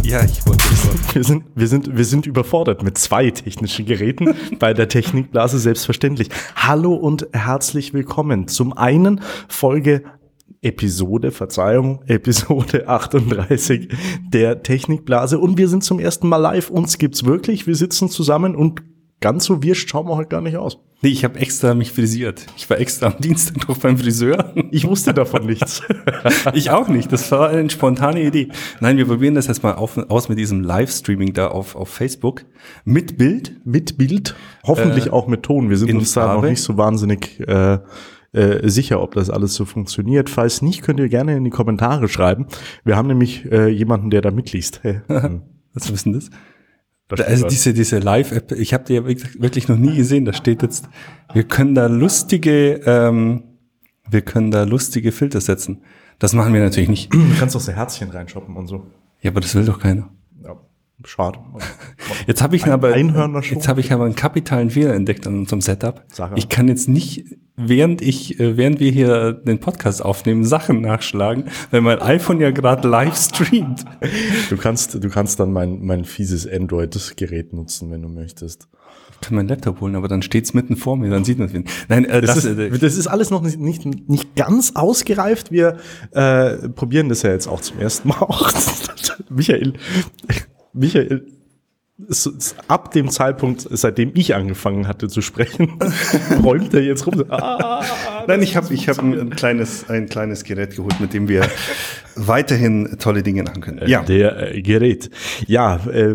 Ja, ich wollte das sagen. Wir sind überfordert mit 2 technischen Geräten, bei der Technikblase selbstverständlich. Hallo und herzlich willkommen. Zum einen Episode 38 der Technikblase. Und wir sind zum ersten Mal live. Uns gibt's wirklich. Wir sitzen zusammen und ganz so wirsch schauen wir heute gar nicht aus. Nee, ich habe extra mich frisiert. Ich war extra am Dienstag noch beim Friseur. Ich wusste davon nichts. Ich auch nicht. Das war eine spontane Idee. Nein, wir probieren das jetzt mal aus mit diesem Livestreaming da auf Facebook. Mit Bild. Mit Bild. Hoffentlich auch mit Ton. Wir sind uns da noch nicht so wahnsinnig sicher, ob das alles so funktioniert. Falls nicht, könnt ihr gerne in die Kommentare schreiben. Wir haben nämlich jemanden, der da mitliest. Hey. Was ist denn das? Also diese Live-App, ich habe die ja wirklich noch nie gesehen. Da steht jetzt, wir können da lustige Filter setzen. Das machen wir natürlich nicht. Du kannst doch so Herzchen reinshoppen und so. Ja, aber das will doch keiner. Ja, schade. Jetzt habe ich aber einen kapitalen Fehler entdeckt an unserem Setup. Ich kann jetzt nicht, während wir hier den Podcast aufnehmen, Sachen nachschlagen, weil mein iPhone ja gerade live streamt. Du kannst dann mein fieses Android-Gerät nutzen, wenn du möchtest. Ich kann meinen Laptop holen, aber dann steht's mitten vor mir, dann sieht man es wieder. Nein, das ist alles noch nicht ganz ausgereift. Wir probieren das ja jetzt auch zum ersten Mal. Michael, ab dem Zeitpunkt, seitdem ich angefangen hatte zu sprechen, räumt er jetzt rum. Nein, ich hab ein kleines Gerät geholt, mit dem wir weiterhin tolle Dinge machen können. Ja. Der Gerät. Ja,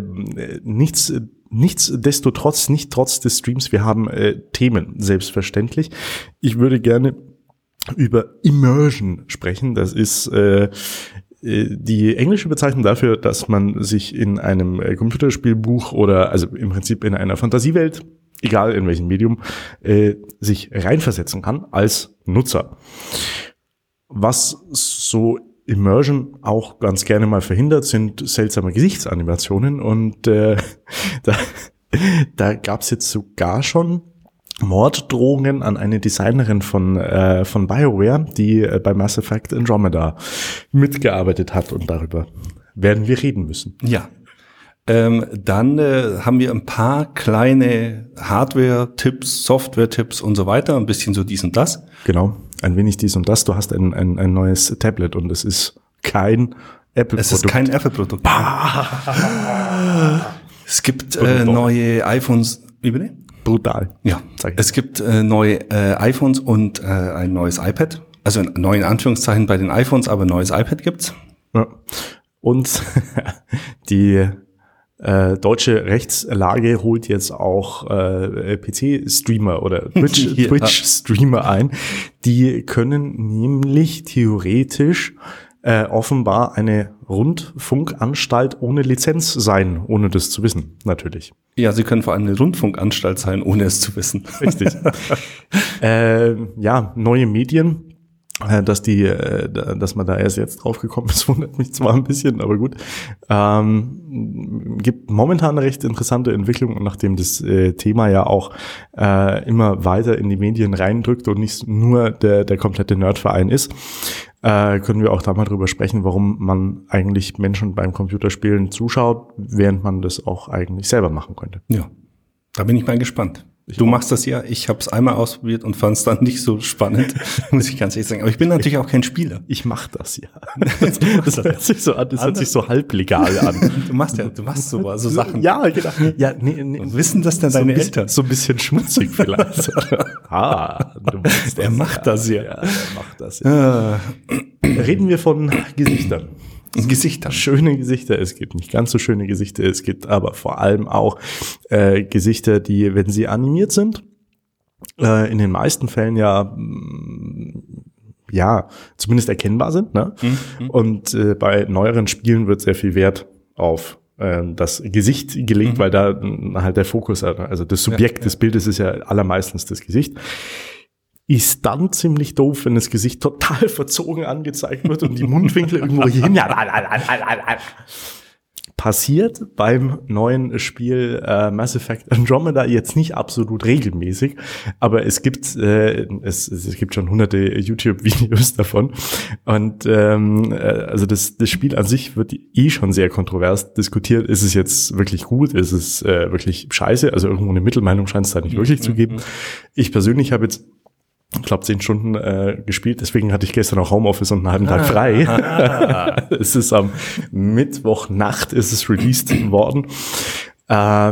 nichtsdestotrotz, nicht trotz des Streams, wir haben Themen, selbstverständlich. Ich würde gerne über Immersion sprechen. Das ist die englische Bezeichnung dafür, dass man sich in einem Computerspielbuch oder also im Prinzip in einer Fantasiewelt, egal in welchem Medium, sich reinversetzen kann als Nutzer. Was so Immersion auch ganz gerne mal verhindert, sind seltsame Gesichtsanimationen und da gab's jetzt sogar schon Morddrohungen an eine Designerin von BioWare, die bei Mass Effect Andromeda mitgearbeitet hat, und darüber werden wir reden müssen. Ja. Dann haben wir ein paar kleine Hardware-Tipps, Software-Tipps und so weiter, ein bisschen so dies und das. Genau, ein wenig dies und das. Du hast ein neues Tablet und es ist kein Apple-Produkt. Es ist kein Apple-Produkt. Es gibt neue iPhones. Wie bitte? Brutal. Ja, es gibt neue iPhones und ein neues iPad. Also neu in Anführungszeichen bei den iPhones, aber ein neues iPad gibt's. Ja. Und die deutsche Rechtslage holt jetzt auch PC-Streamer oder Twitch-Streamer ein. Die können nämlich theoretisch offenbar eine Rundfunkanstalt ohne Lizenz sein, ohne das zu wissen, natürlich. Ja, sie können vor allem eine Rundfunkanstalt sein, ohne es zu wissen. Richtig. Ja, neue Medien, dass man da erst jetzt drauf gekommen ist, wundert mich zwar ein bisschen, aber gut. Gibt momentan eine recht interessante Entwicklung, nachdem das Thema ja auch immer weiter in die Medien reindrückt und nicht nur der komplette Nerdverein ist. Können wir auch da mal drüber sprechen, warum man eigentlich Menschen beim Computerspielen zuschaut, während man das auch eigentlich selber machen könnte. Ja, da bin ich mal gespannt. Du machst das ja, ich habe es einmal ausprobiert und fand es dann nicht so spannend, muss ich ganz ehrlich sagen. Aber ich bin natürlich auch kein Spieler. Ich mache das ja. Das hört sich so an, das hört sich so halblegal an. Du machst so Sachen. Ja, genau. Ja, nee. Und wissen das denn deine Eltern? So ein bisschen schmutzig vielleicht. Er macht das ja. Er macht das ja. Reden wir von Gesichtern. Gesichter. Schöne Gesichter. Es gibt nicht ganz so schöne Gesichter. Es gibt aber vor allem auch Gesichter, die, wenn sie animiert sind, in den meisten Fällen ja zumindest erkennbar sind. Ne? Mhm. Und bei neueren Spielen wird sehr viel Wert auf das Gesicht gelegt, weil da halt der Fokus, also das Subjekt des Bildes ist ja allermeistens das Gesicht. Ist dann ziemlich doof, wenn das Gesicht total verzogen angezeigt wird und die Mundwinkel irgendwo hin. passiert beim neuen Spiel Mass Effect Andromeda jetzt nicht absolut regelmäßig, aber es gibt schon hunderte YouTube-Videos davon und also das Spiel an sich wird schon sehr kontrovers diskutiert. Ist es jetzt wirklich gut? Ist es wirklich scheiße? Also irgendwo eine Mittelmeinung scheint es da nicht wirklich zu geben. Ich persönlich habe jetzt, ich glaube, 10 Stunden gespielt, deswegen hatte ich gestern auch Homeoffice und einen halben Tag frei. Es ist am Mittwochnacht ist es released worden. Ja,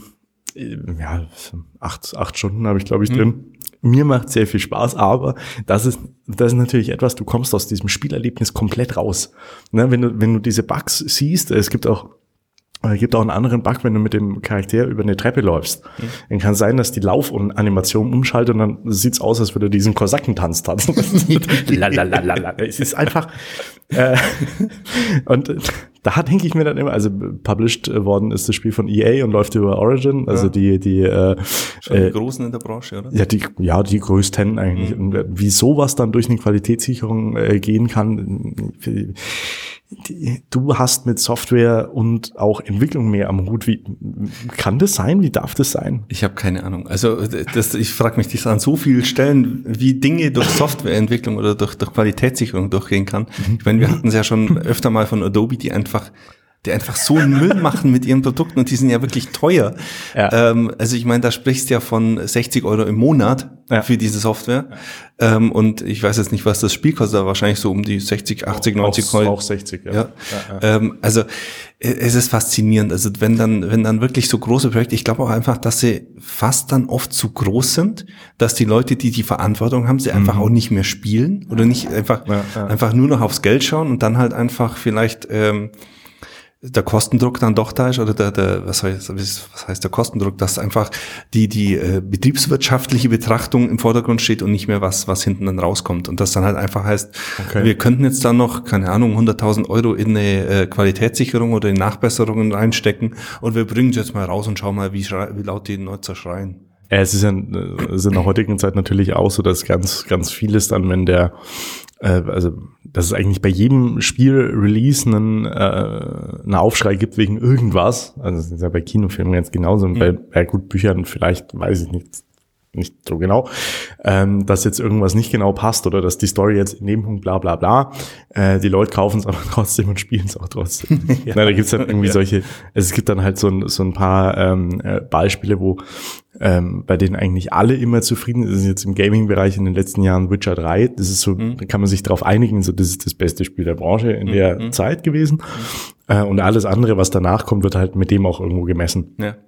8 Stunden habe ich, glaube ich, drin. Mir macht sehr viel Spaß, aber das ist natürlich etwas, du kommst aus diesem Spielerlebnis komplett raus. Ne, wenn du diese Bugs siehst, es gibt auch einen anderen Bug, wenn du mit dem Charakter über eine Treppe läufst. Dann kann es sein, dass die Laufanimation umschaltet und dann sieht's aus, als würde er diesen Kosakentanz tanzen. Es ist einfach und da denke ich mir dann immer, also published worden ist das Spiel von EA und läuft über Origin, also die Großen in der Branche, oder? Ja, die größten eigentlich. Und wie sowas dann durch eine Qualitätssicherung gehen kann, du hast mit Software und auch Entwicklung mehr am Hut. Wie kann das sein? Wie darf das sein? Ich habe keine Ahnung. Also ich frage mich das an so vielen Stellen, wie Dinge durch Softwareentwicklung oder durch Qualitätssicherung durchgehen kann. Ich meine, wir hatten es ja schon öfter mal von Adobe, die einfach so einen Müll machen mit ihren Produkten und die sind ja wirklich teuer. Ja. Also ich meine, da sprichst du ja von 60 € im Monat für diese Software. Ja. Und ich weiß jetzt nicht, was das Spiel kostet, aber wahrscheinlich so um die 60, 80, 90 Euro. Auch 60, ja. Ja. Also es ist faszinierend. Also wenn dann wirklich so große Projekte, ich glaube auch einfach, dass sie fast dann oft zu groß sind, dass die Leute, die Verantwortung haben, sie einfach auch nicht mehr spielen oder nicht einfach nur noch aufs Geld schauen und dann halt einfach vielleicht der Kostendruck dann doch da ist oder was heißt der Kostendruck, dass einfach die betriebswirtschaftliche Betrachtung im Vordergrund steht und nicht mehr was hinten dann rauskommt und das dann halt einfach heißt, wir könnten jetzt dann noch, keine Ahnung, 100.000 € in eine Qualitätssicherung oder in Nachbesserungen reinstecken und wir bringen es jetzt mal raus und schauen mal, wie laut die Nutzer schreien. Ja, es ist in der heutigen Zeit natürlich auch so, dass ganz, ganz vieles dann, wenn also dass es eigentlich bei jedem Spiel-Release einen Aufschrei gibt wegen irgendwas. Also das ist ja bei Kinofilmen ganz genauso und bei gut Büchern vielleicht, weiß ich nicht so genau, dass jetzt irgendwas nicht genau passt oder dass die Story jetzt in dem Punkt bla bla bla. Die Leute kaufen es aber trotzdem und spielen es auch trotzdem. Ja. Na, da gibt's dann irgendwie solche, es gibt dann halt so ein paar Beispiele, wo bei denen eigentlich alle immer zufrieden sind. Das ist jetzt im Gaming-Bereich in den letzten Jahren Witcher 3. Das ist so, da kann man sich drauf einigen, so das ist das beste Spiel der Branche in der Zeit gewesen. Und alles andere, was danach kommt, wird halt mit dem auch irgendwo gemessen. Ja.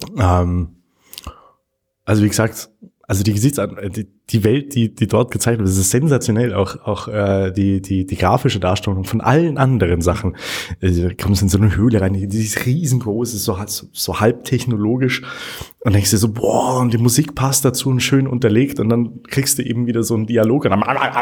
Also wie gesagt, also die Welt, die dort gezeigt wird, das ist sensationell, auch die grafische Darstellung von allen anderen Sachen. Da kommst in so eine Höhle rein, die ist riesengroß, ist so halb technologisch und denkst dir so, boah, und die Musik passt dazu und schön unterlegt und dann kriegst du eben wieder so einen Dialog und dann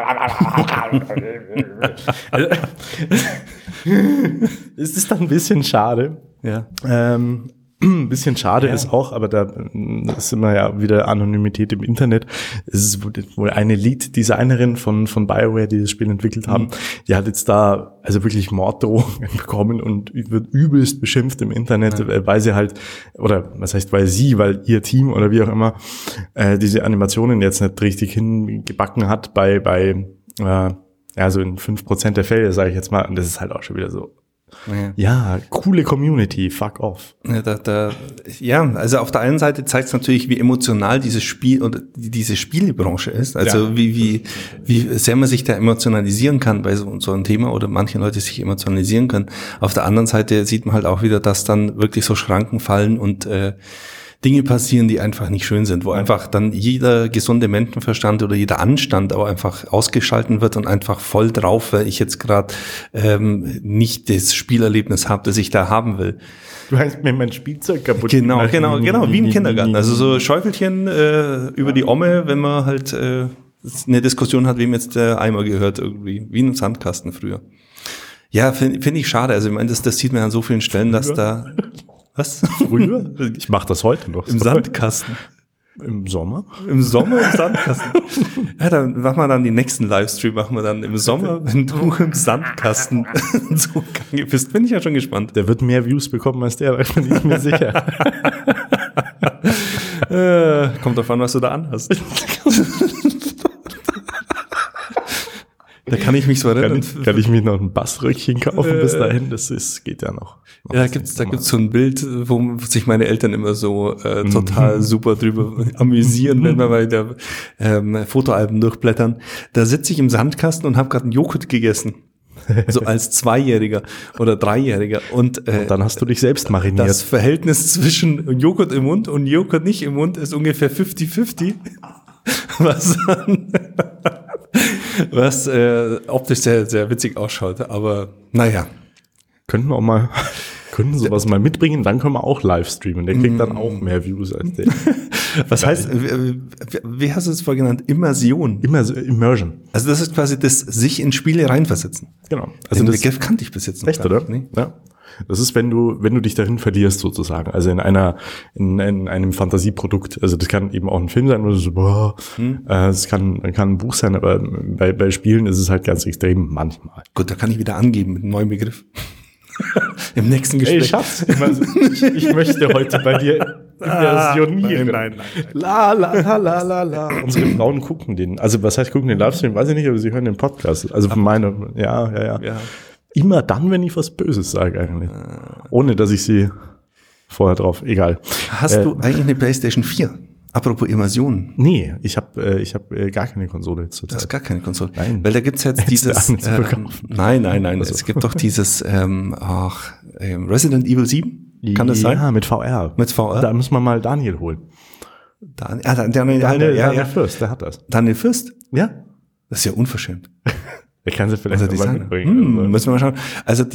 es ist dann ein bisschen schade. Ja. Ein bisschen schade ist auch, aber da ist immer ja wieder Anonymität im Internet. Es ist wohl eine Lead-Designerin von BioWare, die das Spiel entwickelt haben. Die hat jetzt da also wirklich Morddrohungen bekommen und wird übelst beschimpft im Internet, weil sie halt, oder was heißt weil ihr Team oder wie auch immer diese Animationen jetzt nicht richtig hingebacken hat bei so in 5% der Fälle, sage ich jetzt mal. Und das ist halt auch schon wieder so. Ja, coole Community, fuck off. Ja, also auf der einen Seite zeigt es natürlich, wie emotional dieses Spiel oder diese Spielebranche ist. Also wie sehr man sich da emotionalisieren kann bei so einem Thema oder manche Leute sich emotionalisieren können. Auf der anderen Seite sieht man halt auch wieder, dass dann wirklich so Schranken fallen und Dinge passieren, die einfach nicht schön sind, wo einfach dann jeder gesunde Menschenverstand oder jeder Anstand auch einfach ausgeschalten wird und einfach voll drauf, weil ich jetzt gerade nicht das Spielerlebnis habe, das ich da haben will. Du hast mir mein Spielzeug kaputt gemacht. Genau, wie im Kindergarten. Also so Schäufelchen über die Omme, wenn man halt eine Diskussion hat, wem jetzt der Eimer gehört irgendwie, wie in einem Sandkasten früher. Ja, finde ich schade. Also ich meine, das sieht man an so vielen Stellen, dass da... Was? Früher? Ich mache das heute noch. Im Sandkasten. Im Sommer? Im Sommer im Sandkasten. Ja, dann machen wir dann die nächsten Livestream, machen wir dann im Sommer, wenn du im Sandkasten so gange bist. Bin ich ja schon gespannt. Der wird mehr Views bekommen als der, bin ich mir sicher. Kommt drauf an, was du da anhast. Da kann ich mich so erinnern. Kann ich mir noch ein Bassröckchen kaufen bis dahin? Geht ja noch. Ja, da gibt's so ein Bild, wo sich meine Eltern immer so total super drüber amüsieren, wenn wir bei der Fotoalben durchblättern. Da sitze ich im Sandkasten und habe gerade einen Joghurt gegessen. So als 2-Jähriger oder 3-Jähriger. Und dann hast du dich selbst mariniert. Das Verhältnis zwischen Joghurt im Mund und Joghurt nicht im Mund ist ungefähr 50-50. Was optisch sehr, sehr witzig ausschaut. Aber naja. Könnten sowas mal mitbringen, dann können wir auch live streamen. Der kriegt dann auch mehr Views als der. Was heißt, wie hast du es vorhin genannt? Immersion. Immersion. Also das ist quasi das sich in Spiele reinversetzen. Genau. Also den Begriff kannte ich bis jetzt noch echt, oder? Nee? Ja. Das ist, wenn du dich darin verlierst, sozusagen. Also in einem Fantasieprodukt. Also das kann eben auch ein Film sein, oder so, es kann ein Buch sein, aber bei Spielen ist es halt ganz extrem manchmal. Gut, da kann ich wieder angeben mit einem neuen Begriff. Im nächsten Gespräch. Ey, Schatz, ich möchte heute bei dir immersionieren. Nein. La. Unsere Frauen gucken den. Also was heißt gucken den Livestream? Weiß ich nicht, aber sie hören den Podcast. Also von meiner, ja. Immer dann, wenn ich was Böses sage eigentlich. Ohne, dass ich sie vorher drauf, egal. Hast du eigentlich eine PlayStation 4? Apropos Immersion. Nee, ich hab gar keine Konsole jetzt zurzeit. Du hast gar keine Konsole? Nein. Weil da gibt's jetzt dieses... Nein. Also. Es gibt doch dieses Resident Evil 7. Kann das sein? Ja, mit VR. Mit VR? Da müssen wir mal Daniel holen. Daniel Fürst, der hat das. Daniel Fürst? Ja. Das ist ja unverschämt. Er kann sie vielleicht mal mitbringen. Müssen wir mal schauen. Also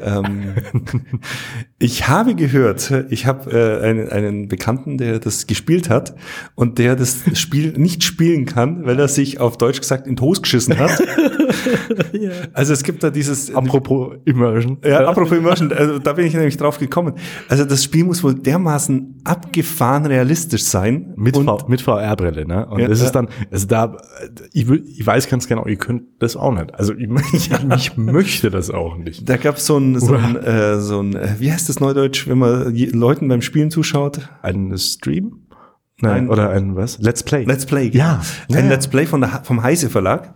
ich habe gehört, ich habe einen Bekannten, der das gespielt hat und der das Spiel nicht spielen kann, weil er sich auf Deutsch gesagt in die Hose geschissen hat. Ja. Also es gibt da dieses... Apropos Immersion. Ja, apropos Immersion, also da bin ich nämlich drauf gekommen. Also das Spiel muss wohl dermaßen abgefahren realistisch sein. Mit VR-Brille, ne? Und das ist dann, also da, ich weiß ganz genau, ihr könnt das auch nicht. Also ich möchte das auch nicht. Da gab es so ein, wie heißt das neudeutsch, wenn man Leuten beim Spielen zuschaut? Ein Stream? Nein, oder ein was? Let's Play. Let's Play. Ja. Ein Let's Play vom Heise Verlag,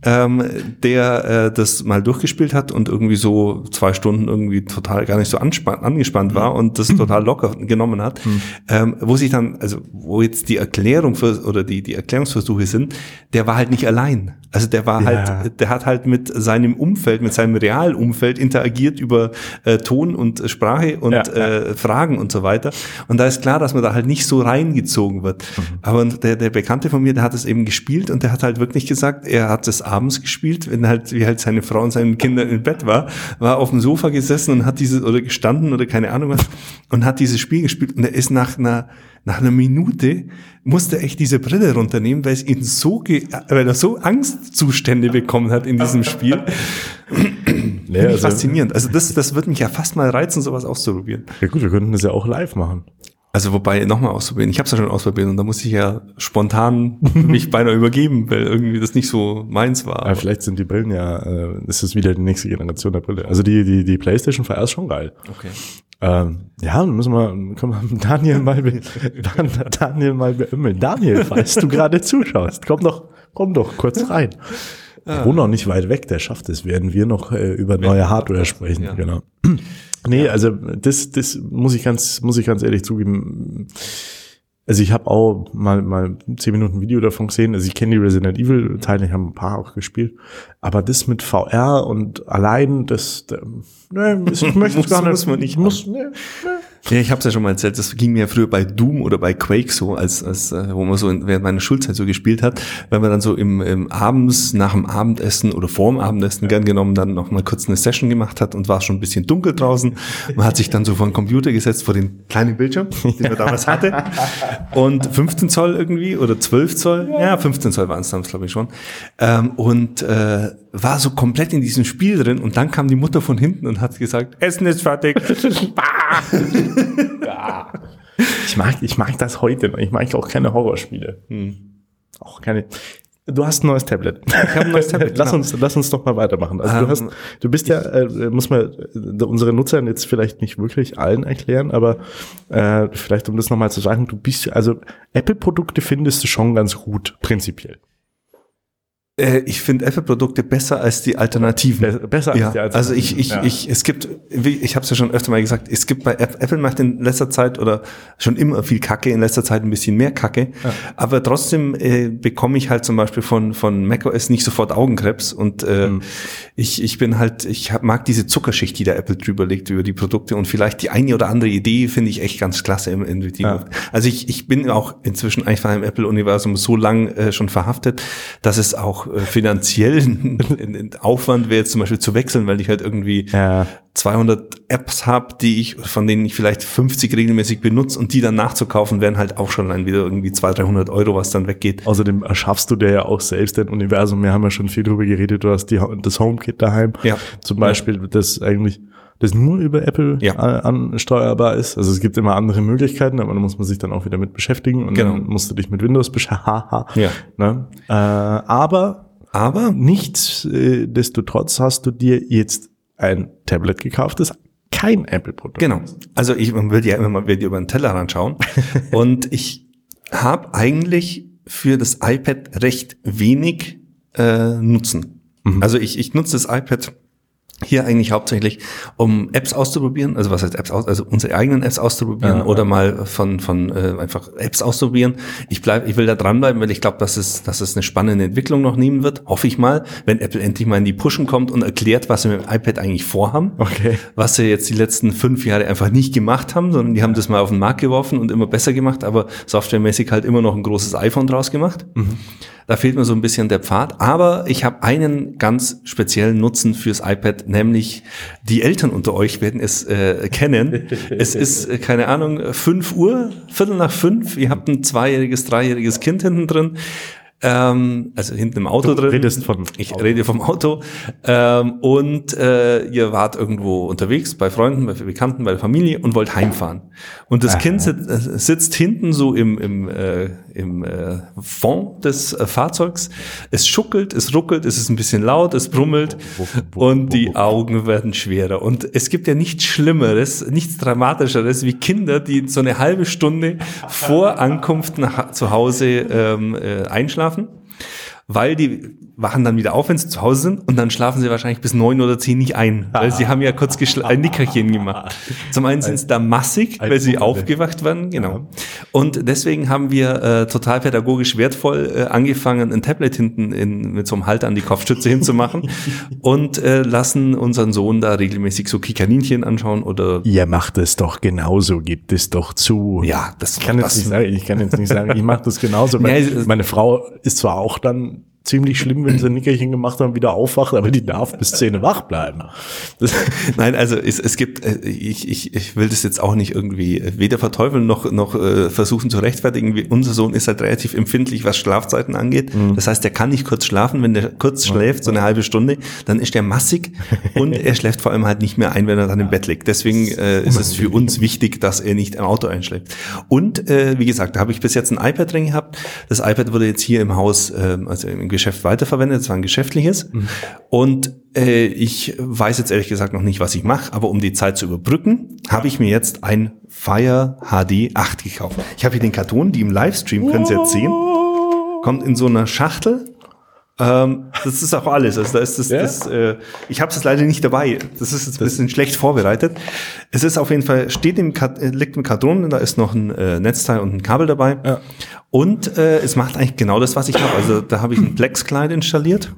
der das mal durchgespielt hat und irgendwie so 2 Stunden irgendwie total gar nicht so angespannt war und das total locker genommen hat, wo sich dann, also wo jetzt die Erklärung die Erklärungsversuche sind, der war halt nicht allein. Also der hat halt mit seinem Umfeld, mit seinem Realumfeld interagiert über Ton und Sprache und Fragen und so weiter. Und da ist klar, dass man da halt nicht so reingezogen wird. Aber der Bekannte von mir, der hat es eben gespielt und der hat halt wirklich gesagt, er hat es abends gespielt, wenn halt, wie halt seine Frau und seine Kinder im Bett war auf dem Sofa gesessen und hat oder gestanden oder keine Ahnung was und hat dieses Spiel gespielt und er ist nach einer Minute musste echt diese Brille runternehmen, weil er so Angstzustände bekommen hat in diesem Spiel. Faszinierend. Also das wird mich ja fast mal reizen, sowas auszuprobieren. Ja gut, wir könnten das ja auch live machen. Also wobei, nochmal ausprobieren. Ich habe es ja schon ausprobiert und da musste ich ja spontan mich beinahe übergeben, weil irgendwie das nicht so meins war. Ja, vielleicht sind die Brillen ist es wieder die nächste Generation der Brille. Also die PlayStation VR ist schon geil. Okay. Können wir Daniel mal beömmeln. Daniel, falls du gerade zuschaust, komm doch kurz rein. Ich wohne noch nicht weit weg, der schafft es, werden wir noch über neue Hardware sprechen. Ja. Genau. Nee, also das muss ich ganz ehrlich zugeben. Also ich habe auch mal 10 Minuten Video davon gesehen. Also ich kenne die Resident Evil Teile, ich habe ein paar auch gespielt. Aber das mit VR und allein, ich möchte es gar nicht. Muss man nicht. Ja, ich habe es ja schon mal erzählt, das ging mir früher bei Doom oder bei Quake so, als wo man so während meiner Schulzeit so gespielt hat, weil man dann so im abends nach dem Abendessen oder vorm Abendessen gern genommen dann noch mal kurz eine Session gemacht hat und war schon ein bisschen dunkel draußen. Man hat sich dann so vor den Computer gesetzt, vor den kleinen Bildschirm, den man damals hatte und 15 Zoll irgendwie oder 12 Zoll, ja 15 Zoll waren es damals glaube ich schon und war so komplett in diesem Spiel drin und dann kam die Mutter von hinten und hat gesagt, Essen ist fertig. Ja. Ich mag das heute noch. Ich mag auch keine Horrorspiele. Auch keine. Du hast ein neues Tablet. Ich habe ein neues Tablet. Lass uns doch mal weitermachen. Also du bist ja, muss man unsere Nutzern jetzt vielleicht nicht wirklich allen erklären, aber vielleicht um das nochmal zu sagen, du bist, also Apple-Produkte findest du schon ganz gut, prinzipiell. Ich finde Apple-Produkte besser als die Alternativen. Besser als die Alternativen. Also es gibt, ich habe es ja schon öfter mal gesagt, es gibt bei Apple macht in letzter Zeit oder schon immer viel Kacke, in letzter Zeit ein bisschen mehr Kacke, aber trotzdem bekomme ich halt zum Beispiel von macOS nicht sofort Augenkrebs und ich mag diese Zuckerschicht, die der Apple drüber legt über die Produkte und vielleicht die eine oder andere Idee finde ich echt ganz klasse im Bedienung. Also ich bin auch inzwischen einfach im Apple-Universum so lang schon verhaftet, dass es auch finanziell ein Aufwand wäre, jetzt zum Beispiel zu wechseln, weil ich halt irgendwie 200 Apps habe, von denen ich vielleicht 50 regelmäßig benutze und die dann nachzukaufen, wären halt auch schon wieder irgendwie 200-300 Euro, was dann weggeht. Außerdem erschaffst du dir ja auch selbst dein Universum. Wir haben ja schon viel drüber geredet, du hast das HomeKit daheim. Ja. Zum Beispiel, das nur über Apple ansteuerbar ist. Also es gibt immer andere Möglichkeiten, aber da muss man sich dann auch wieder mit beschäftigen und dann musst du dich mit Windows beschäftigen. Ne? Aber nichtsdestotrotz hast du dir jetzt ein Tablet gekauft, das kein Apple-Produkt ist. Genau. Also man will ja immer mal wieder über den Tellerrand schauen. Und ich habe eigentlich für das iPad recht wenig Nutzen. Also ich nutze das iPad hier eigentlich hauptsächlich, um Apps auszuprobieren, also was heißt Apps also unsere eigenen Apps auszuprobieren oder mal von einfach Apps auszuprobieren. Ich will da dranbleiben, weil ich glaube, dass es eine spannende Entwicklung noch nehmen wird, hoffe ich mal, wenn Apple endlich mal in die Pushen kommt und erklärt, was sie mit dem iPad eigentlich vorhaben, was sie jetzt die letzten 5 Jahre einfach nicht gemacht haben, sondern die haben das mal auf den Markt geworfen und immer besser gemacht, aber softwaremäßig halt immer noch ein großes iPhone draus gemacht. Da fehlt mir so ein bisschen der Pfad. Aber ich habe einen ganz speziellen Nutzen fürs iPad, nämlich die Eltern unter euch werden es kennen. Es ist, keine Ahnung, 5 Uhr, 4:45. Ihr habt ein 2-jähriges, 3-jähriges Kind hinten drin. Also hinten im Auto drin. Ich rede vom Auto. Und ihr wart irgendwo unterwegs bei Freunden, bei Bekannten, bei der Familie und wollt heimfahren. Und das Kind sitzt hinten so im Fond des Fahrzeugs. Es schuckelt, es ruckelt, es ist ein bisschen laut, es brummelt und die Augen werden schwerer. Und es gibt ja nichts Schlimmeres, nichts Dramatischeres wie Kinder, die so eine halbe Stunde vor Ankunft zu Hause einschlafen. Weil die wachen dann wieder auf, wenn sie zu Hause sind und dann schlafen sie wahrscheinlich bis 9 oder 10 nicht ein, weil sie haben ja kurz ein Nickerchen gemacht. Zum einen sind es da massig, weil sie aufgewacht werden, genau. Und deswegen haben wir total pädagogisch wertvoll angefangen, ein Tablet hinten mit so einem Halter an die Kopfstütze hinzumachen und lassen unseren Sohn da regelmäßig so Kikaninchen anschauen oder... Ihr macht es doch genauso, gibt es doch zu. Ja, das kann ich kann jetzt nicht sagen, ich mache das genauso. Meine Frau ist zwar auch dann ziemlich schlimm, wenn sie ein Nickerchen gemacht haben, wieder aufwacht, aber die darf bis 10 wach bleiben. Nein, also es gibt, ich will das jetzt auch nicht irgendwie weder verteufeln noch versuchen zu rechtfertigen. Unser Sohn ist halt relativ empfindlich, was Schlafzeiten angeht. Das heißt, der kann nicht kurz schlafen. Wenn der kurz schläft, so eine halbe Stunde, dann ist der massig und er schläft vor allem halt nicht mehr ein, wenn er dann im Bett liegt. Deswegen ist es für uns wichtig, dass er nicht im Auto einschläft. Und wie gesagt, da habe ich bis jetzt ein iPad drin gehabt. Das iPad wurde jetzt hier im Haus, also im Geschäft weiterverwendet, es war ein geschäftliches. Und ich weiß jetzt ehrlich gesagt noch nicht, was ich mache, aber um die Zeit zu überbrücken, habe ich mir jetzt ein Fire HD 8 gekauft. Ich habe hier den Karton, die im Livestream können Sie jetzt sehen, kommt in so einer Schachtel. Das ist auch alles. Also da ist ich habe es leider nicht dabei. Das ist jetzt ein bisschen schlecht vorbereitet. Es ist auf jeden Fall, liegt im Karton, da ist noch ein Netzteil und ein Kabel dabei. Ja. Und es macht eigentlich genau das, was ich habe. Also da habe ich einen Plex-Client installiert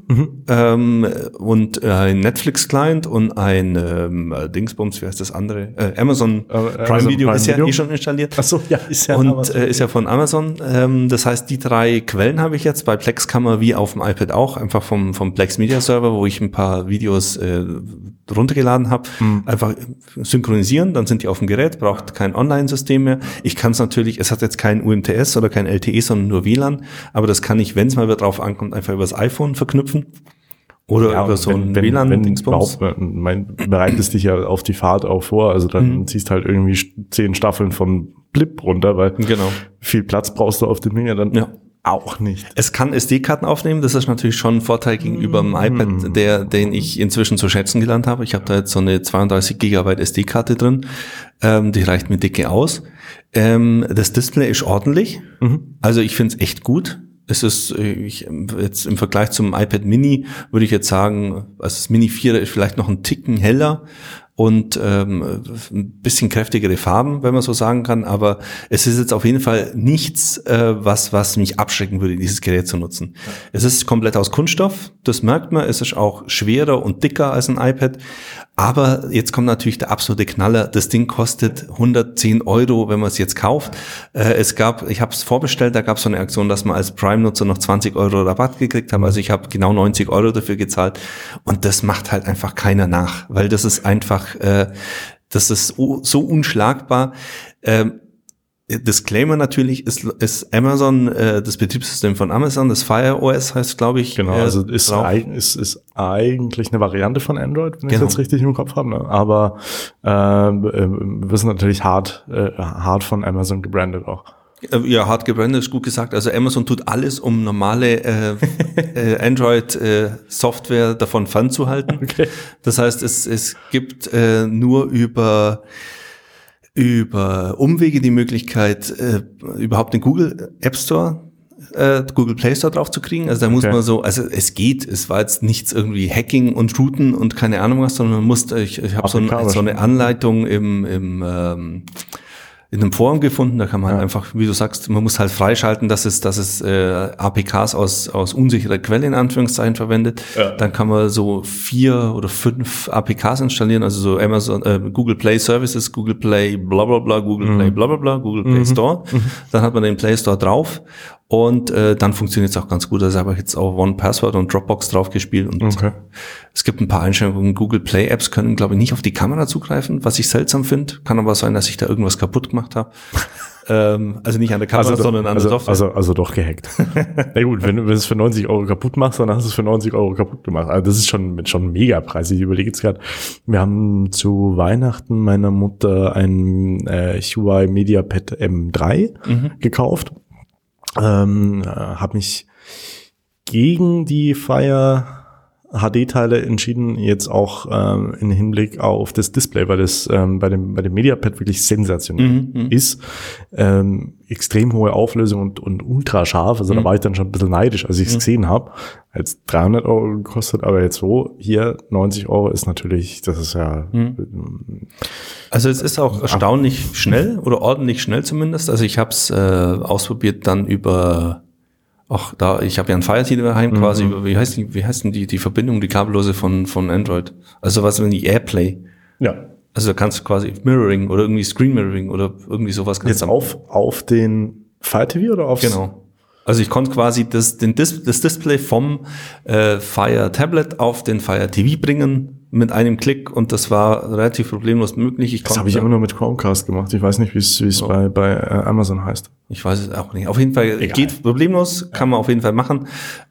und ein Netflix-Client und ein Dingsbums, wie heißt das andere? Amazon Prime Video ist ja eh schon installiert. Ach so, ja, ist ja und ist ja von Amazon. Das heißt, die 3 Quellen habe ich jetzt. Bei Plex kann man wie auf dem iPad auch einfach vom Plex Media Server, wo ich ein paar Videos runtergeladen habe, einfach synchronisieren, dann sind die auf dem Gerät, braucht kein Online-System mehr. Ich kann es natürlich, es hat jetzt kein UMTS oder kein LTE, sondern nur WLAN, aber das kann ich, wenn es mal drauf ankommt, einfach über das iPhone verknüpfen. Oder über so ein WLAN-Dingsbums. Bereitest dich ja auf die Fahrt auch vor, also dann ziehst halt irgendwie 10 Staffeln von Blip runter, weil viel Platz brauchst du auf dem Finger dann auch nicht. Es kann SD-Karten aufnehmen, das ist natürlich schon ein Vorteil gegenüber dem iPad, den ich inzwischen zu schätzen gelernt habe. Ich habe da jetzt so eine 32 GB SD-Karte drin, die reicht mir dicke aus. Das Display ist ordentlich, also ich finde es echt gut. Es ist, jetzt im Vergleich zum iPad Mini würde ich jetzt sagen, also das Mini 4 ist vielleicht noch ein Ticken heller und ein bisschen kräftigere Farben, wenn man so sagen kann, aber es ist jetzt auf jeden Fall nichts, was mich abschrecken würde, dieses Gerät zu nutzen. Ja. Es ist komplett aus Kunststoff, das merkt man, es ist auch schwerer und dicker als ein iPad, aber jetzt kommt natürlich der absolute Knaller, das Ding kostet 110 €, wenn man es jetzt kauft. Ich habe es vorbestellt, da gab es so eine Aktion, dass man als Prime-Nutzer noch 20 € Rabatt gekriegt hat, also ich habe genau 90 € dafür gezahlt und das macht halt einfach keiner nach, weil das ist einfach das ist so unschlagbar. Disclaimer natürlich ist Amazon, das Betriebssystem von Amazon, das Fire OS heißt, glaube ich. Genau, also ist eigentlich eine Variante von Android, wenn ich es jetzt richtig im Kopf habe, ne? Aber wir sind natürlich hart von Amazon gebrandet auch. Ja, hart gebrandet ist gut gesagt. Also Amazon tut alles, um normale Android-Software davon fernzuhalten. Okay. Das heißt, es gibt nur über Umwege die Möglichkeit, überhaupt den Google App Store, Google Play Store drauf zu kriegen. Also da muss man so, also es geht, es war jetzt nichts irgendwie Hacking und Routen und keine Ahnung was, sondern man musste, ich habe so eine Anleitung in einem Forum gefunden, da kann man halt einfach, wie du sagst, man muss halt freischalten, dass es APKs aus unsicherer Quelle in Anführungszeichen verwendet. Ja. Dann kann man so 4 oder 5 APKs installieren, also so Amazon, Google Play Services, Google Play bla bla bla, Google Play bla bla bla, Google Play Store. Dann hat man den Play Store drauf und dann funktioniert es auch ganz gut. Also habe ich jetzt auch OnePassword und Dropbox drauf gespielt und es gibt ein paar Einschränkungen. Google Play Apps können, glaube ich, nicht auf die Kamera zugreifen, was ich seltsam finde. Kann aber sein, dass ich da irgendwas kaputt gemacht habe. Also nicht an der Kamera, sondern an der Software. Also doch gehackt. Na gut, wenn du es für 90 € kaputt machst, dann hast du es für 90 € kaputt gemacht. Also das ist schon mega preisig. Ich überlege jetzt gerade, wir haben zu Weihnachten meiner Mutter ein Huawei MediaPad M3 gekauft. Habe mich gegen die Fire HD-Teile entschieden, jetzt auch in Hinblick auf das Display, weil das bei dem MediaPad wirklich sensationell ist. Extrem hohe Auflösung und ultra scharf. Also da war ich dann schon ein bisschen neidisch, als ich es gesehen habe. Jetzt 300 € gekostet, aber jetzt so, hier 90 € ist natürlich, das ist ja... Also es ist auch erstaunlich schnell oder ordentlich schnell zumindest. Also ich habe es ausprobiert dann über... ich habe ja ein Fire TV daheim quasi, wie heißt denn die Verbindung, die kabellose von Android? Also was wenn die Airplay? Ja. Also da kannst du quasi Mirroring oder irgendwie Screen Mirroring oder irgendwie sowas. Jetzt auf den Fire TV oder aufs? Genau. Also ich konnte quasi das Display vom Fire Tablet auf den Fire TV bringen mit einem Klick und das war relativ problemlos möglich. Das habe ich immer nur mit Chromecast gemacht. Ich weiß nicht, wie es bei Amazon heißt. Ich weiß es auch nicht. Auf jeden Fall geht problemlos, kann man auf jeden Fall machen.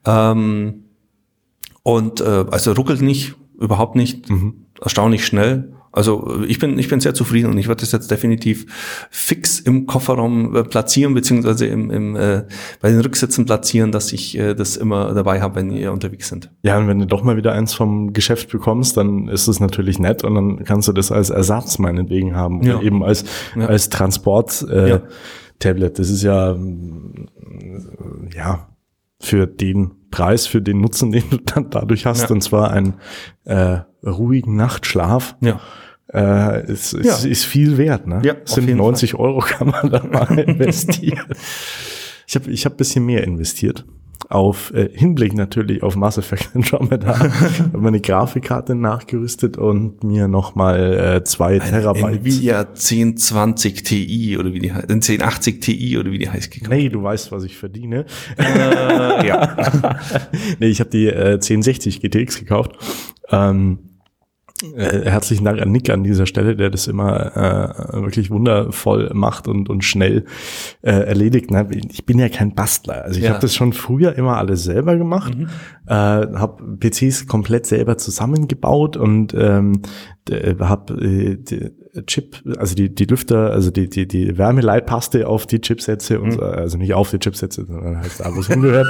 Also ruckelt nicht, überhaupt nicht, erstaunlich schnell. Also ich bin sehr zufrieden und ich werde das jetzt definitiv fix im Kofferraum platzieren, beziehungsweise bei den Rücksitzen platzieren, dass ich das immer dabei habe, wenn ihr unterwegs sind. Ja, und wenn du doch mal wieder eins vom Geschäft bekommst, dann ist es natürlich nett und dann kannst du das als Ersatz meinetwegen haben oder eben als Transport-Tablet. Das ist ja für den Preis, für den Nutzen, den du dann dadurch hast, und zwar einen ruhigen Nachtschlaf. Ja. Ist viel wert, ne? Ja, das sind 90 € kann man da mal investieren. Ich hab ein bisschen mehr investiert. Auf Hinblick natürlich auf Mass Effect Andromeda. Habe meine Grafikkarte nachgerüstet und mir nochmal 2 Terabyte. Nvidia 1020 Ti oder wie die heißt, 1080 Ti oder wie die heißt gekauft. Nee, du weißt, was ich verdiene. Ja. Nee, ich habe die 1060 GTX gekauft. Herzlichen Dank an Nick an dieser Stelle, der das immer wirklich wundervoll macht und schnell erledigt. Ne? Ich bin ja kein Bastler. Also ich habe das schon früher immer alles selber gemacht, habe PCs komplett selber zusammengebaut und habe Chip, also die Lüfter, also die Wärmeleitpaste auf die Chips setze und also nicht auf die Chips setze, sondern halt da, wo es hingehört.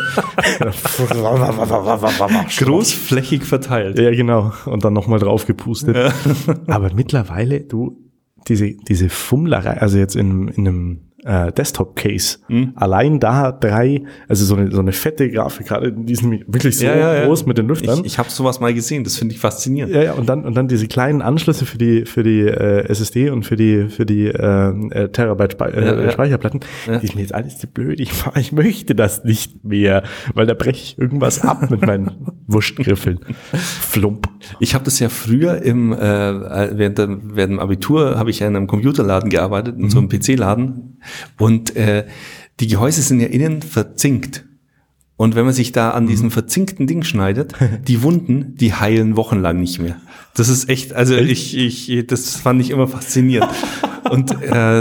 Großflächig verteilt. Ja, genau. Und dann nochmal drauf gepustet. Ja. Aber mittlerweile, diese Fummlerei, also jetzt in einem Desktop-Case, allein da 3, also so eine fette Grafik, die ist nämlich wirklich so groß mit den Lüftern. Ich habe sowas mal gesehen, das finde ich faszinierend. Ja, und dann diese kleinen Anschlüsse für die SSD und für die Terabyte Speicherplatten, die ist mir jetzt alles zu blöd. Ich möchte das nicht mehr, weil da breche ich irgendwas ab mit meinen Wurstgriffeln. Flump. Ich habe das ja früher während dem Abitur habe ich ja in einem Computerladen gearbeitet, in so einem PC-Laden. Und die Gehäuse sind ja innen verzinkt. Und wenn man sich da an diesem verzinkten Ding schneidet, die Wunden, die heilen wochenlang nicht mehr. Das ist echt, also das fand ich immer faszinierend. Und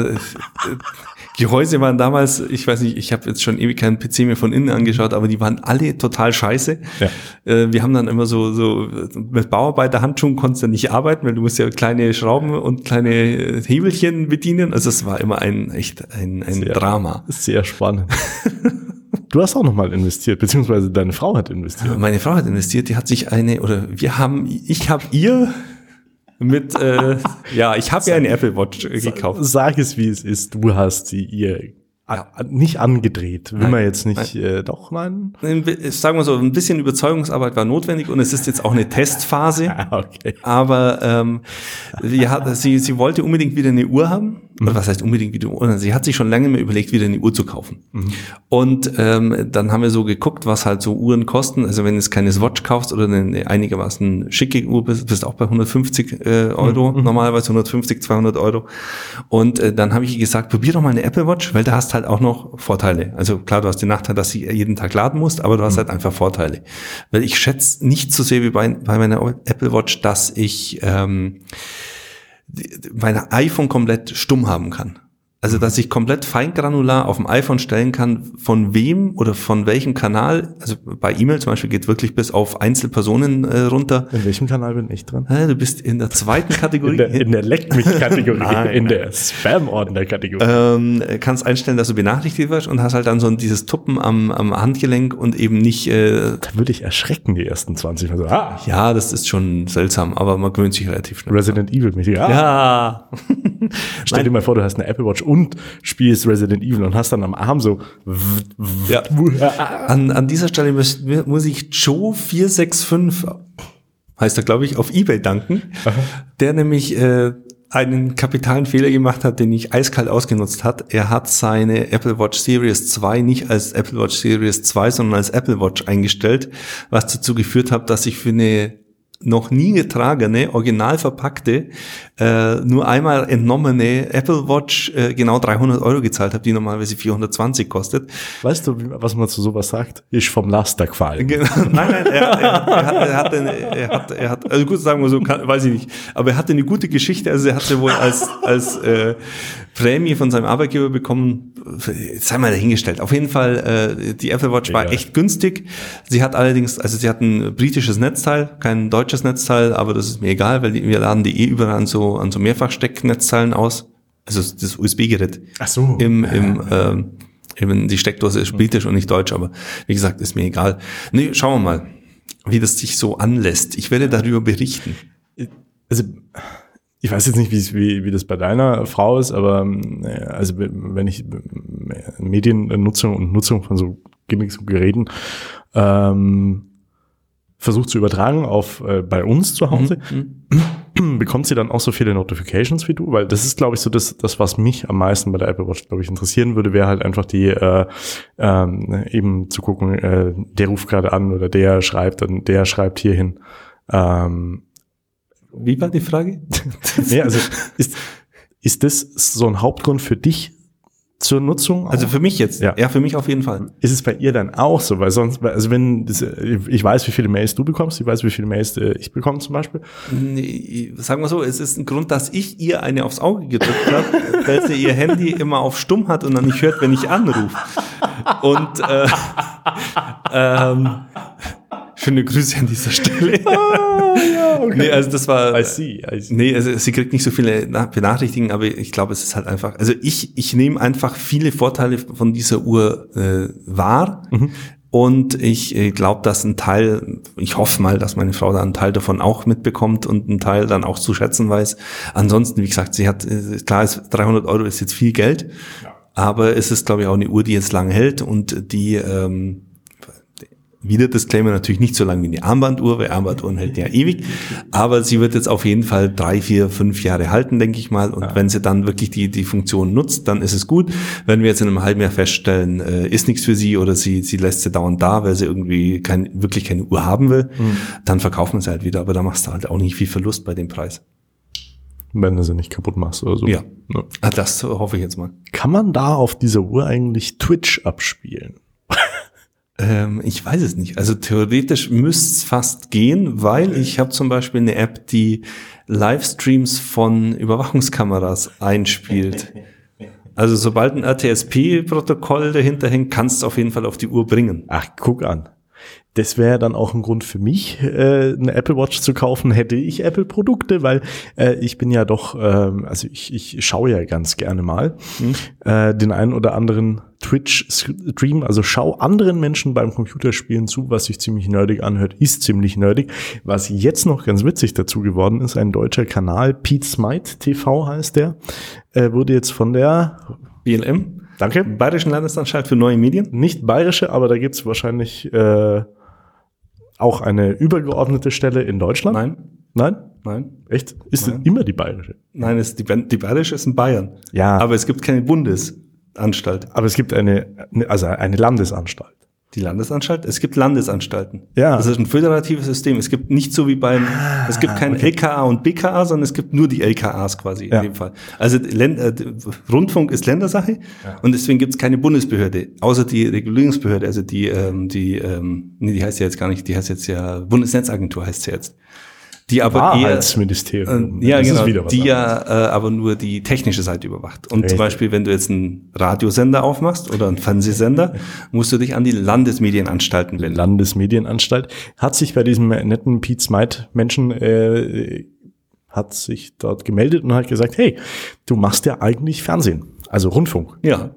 Gehäuse waren damals, ich weiß nicht, ich habe jetzt schon ewig keinen PC mehr von innen angeschaut, aber die waren alle total scheiße. Ja. Wir haben dann immer so mit Bauarbeiterhandschuhen konntest du nicht arbeiten, weil du musst ja kleine Schrauben und kleine Hebelchen bedienen. Also es war immer ein Drama. Sehr spannend. Du hast auch nochmal investiert, beziehungsweise deine Frau hat investiert. Meine Frau hat investiert, die hat sich ich habe ihr mit, ich habe ja eine Apple Watch gekauft. Sag es, wie es ist. Du hast sie ihr nicht angedreht. Will man jetzt nicht, doch, nein? Sagen wir so, ein bisschen Überzeugungsarbeit war notwendig und es ist jetzt auch eine Testphase. Okay. Aber sie wollte unbedingt wieder eine Uhr haben. Oder was heißt unbedingt wieder eine Uhr? Sie hat sich schon lange mehr überlegt, wieder eine Uhr zu kaufen. Und dann haben wir so geguckt, was halt so Uhren kosten. Also wenn du jetzt keine Swatch kaufst oder eine einigermaßen schicke Uhr bist auch bei 150 Euro, normalerweise 150, 200 Euro. Und dann habe ich ihr gesagt, probier doch mal eine Apple Watch, weil da hast halt auch noch Vorteile. Also klar, du hast den Nachteil, dass du jeden Tag laden musst, aber du hast halt einfach Vorteile. Weil ich schätze nicht so sehr wie bei meiner Apple Watch, dass ich mein iPhone komplett stumm haben kann. Also, dass ich komplett feingranular auf dem iPhone stellen kann, von wem oder von welchem Kanal, also bei E-Mail zum Beispiel geht wirklich bis auf Einzelpersonen runter. In welchem Kanal bin ich dran? Du bist in der zweiten Kategorie. In der Leck mich-Kategorie, in der Spam-Ordner-Kategorie. Kannst einstellen, dass du benachrichtigt wirst und hast halt dann so dieses Tuppen am Handgelenk und eben nicht... Da würde ich erschrecken, die ersten 20 Mal so, Ja, das ist schon seltsam, aber man gewöhnt sich relativ schnell. Resident Evil-mäßig, Ja. Stell dir mal vor, du hast eine Apple Watch und spielst Resident Evil und hast dann am Arm so. Ja. An dieser Stelle muss ich Joe465, heißt er, glaube ich, auf eBay danken, der nämlich einen kapitalen Fehler gemacht hat, den ich eiskalt ausgenutzt hat. Er hat seine Apple Watch Series 2 nicht als Apple Watch Series 2, sondern als Apple Watch eingestellt, was dazu geführt hat, dass ich für eine noch nie getragene, original verpackte, nur einmal entnommene Apple Watch genau 300 Euro gezahlt habe, die normalerweise 420 kostet. Weißt du, was man zu sowas sagt? Ist vom Laster gefallen. Genau. Nein, er hat, also gut, sagen wir so, weiß ich nicht, aber er hatte eine gute Geschichte, also er hatte wohl als Prämie von seinem Arbeitgeber bekommen, sei mal dahingestellt. Auf jeden Fall, die Apple Watch war echt günstig. Sie hat allerdings, also sie hat ein britisches Netzteil, kein deutsches Netzteil, aber das ist mir egal, weil wir laden die überall an so Mehrfachstecknetzteilen aus. Also das USB-Gerät. Ach so. Eben die Steckdose ist britisch und nicht deutsch, aber wie gesagt, ist mir egal. Nee, schauen wir mal, wie das sich so anlässt. Ich werde darüber berichten. Also, ich weiß jetzt nicht, wie das bei deiner Frau ist, aber also wenn ich Mediennutzung und Nutzung von so Gimmicks und Geräten versucht zu übertragen auf bei uns zu Hause, bekommt sie dann auch so viele Notifications wie du? Weil das ist, glaube ich, so das, was mich am meisten bei der Apple Watch, glaube ich, interessieren würde, wäre halt einfach die eben zu gucken, der ruft gerade an oder der schreibt hierhin. Wie war die Frage? Ja, also ist das so ein Hauptgrund für dich zur Nutzung? Also für mich jetzt? Ja, für mich auf jeden Fall. Ist es bei ihr dann auch so? Weil sonst, also ich weiß, wie viele Mails du bekommst, ich weiß, wie viele Mails ich bekomme zum Beispiel. Nee, sagen wir so, es ist ein Grund, dass ich ihr eine aufs Auge gedrückt habe, weil sie ihr Handy immer auf Stumm hat und dann nicht hört, wenn ich anrufe. Und Schöne Grüße an dieser Stelle. Okay. Nee, also das war... I see. Nee, also sie kriegt nicht so viele Benachrichtigungen, aber ich glaube, es ist halt einfach... Also ich nehme einfach viele Vorteile von dieser Uhr wahr. Und ich glaube, dass ein Teil, ich hoffe mal, dass meine Frau da einen Teil davon auch mitbekommt und einen Teil dann auch zu schätzen weiß. Ansonsten, wie gesagt, sie hat, klar, 300 € ist jetzt viel Geld, aber es ist, glaube ich, auch eine Uhr, die jetzt lang hält und die, wieder Disclaimer, natürlich nicht so lang wie eine Armbanduhr, weil Armbanduhren hält ja ewig, aber sie wird jetzt auf jeden Fall 3, 4, 5 Jahre halten, denke ich mal, und wenn sie dann wirklich die Funktion nutzt, dann ist es gut. Wenn wir jetzt in einem halben Jahr feststellen, ist nichts für sie oder sie lässt sie dauernd da, weil sie irgendwie wirklich keine Uhr haben will, dann verkaufen wir sie halt wieder, aber da machst du halt auch nicht viel Verlust bei dem Preis. Wenn du sie nicht kaputt machst oder so. Ja, das hoffe ich jetzt mal. Kann man da auf dieser Uhr eigentlich Twitch abspielen? Ich weiß es nicht. Also theoretisch müsste es fast gehen, weil ich habe zum Beispiel eine App, die Livestreams von Überwachungskameras einspielt. Also sobald ein RTSP-Protokoll dahinter hängt, kannst du auf jeden Fall auf die Uhr bringen. Ach, guck an. Das wäre dann auch ein Grund für mich, eine Apple Watch zu kaufen, hätte ich Apple-Produkte, weil ich bin ja doch, also ich schaue ja ganz gerne mal den einen oder anderen Twitch-Stream, also schaue anderen Menschen beim Computerspielen zu, was sich ziemlich nerdig anhört, ist ziemlich nerdig. Was jetzt noch ganz witzig dazu geworden ist, ein deutscher Kanal, Pete Smite TV heißt der, wurde jetzt von der BLM, danke, Bayerischen Landesanstalt für neue Medien. Nicht bayerische, aber da gibt's wahrscheinlich auch eine übergeordnete Stelle in Deutschland? Nein. Nein? Nein. Echt? Ist denn immer die bayerische? Nein, die bayerische ist in Bayern. Ja. Aber es gibt keine Bundesanstalt. Aber es gibt eine Landesanstalt. Die Landesanstalt? Es gibt Landesanstalten. Ja. Das ist ein föderatives System. Es gibt nicht so wie es gibt kein LKA und BKA, sondern es gibt nur die LKAs quasi in dem Fall. Also Rundfunk ist Ländersache und deswegen gibt es keine Bundesbehörde, außer die Regulierungsbehörde, also die heißt ja jetzt gar nicht, die heißt jetzt ja Bundesnetzagentur heißt sie jetzt. Die aber Wahrheitsministerium. Ja, genau, die aber nur die technische Seite überwacht. Und zum Beispiel, wenn du jetzt einen Radiosender aufmachst oder einen Fernsehsender, musst du dich an die Landesmedienanstalten wenden. Landesmedienanstalt hat sich bei diesem netten Pete Smite Menschen hat sich dort gemeldet und hat gesagt, hey, du machst ja eigentlich Fernsehen. Also Rundfunk. Ja.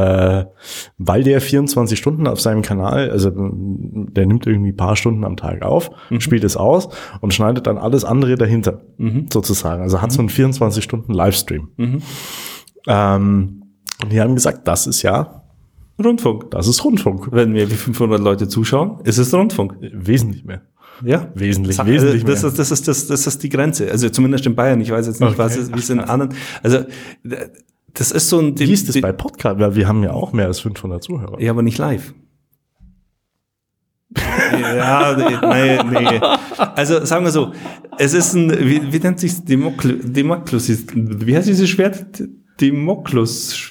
Weil der 24 Stunden auf seinem Kanal, also der nimmt irgendwie ein paar Stunden am Tag auf, spielt es aus und schneidet dann alles andere dahinter, sozusagen. Also hat so einen 24 Stunden Livestream. Und die haben gesagt, das ist ja Rundfunk. Das ist Rundfunk. Wenn wir wie 500 Leute zuschauen, ist es Rundfunk. Wesentlich mehr. Ja, wesentlich mehr. Das ist die Grenze. Also zumindest in Bayern. Ich weiß jetzt nicht, wie es in anderen. Also das ist so ein. Wie ist das bei Podcast? Weil wir haben ja auch mehr als 500 Zuhörer. Ja, aber nicht live. Ja, nee. Also sagen wir so, es ist ein, wie nennt sich's, Damokles, wie heißt dieses Schwert? Damokles.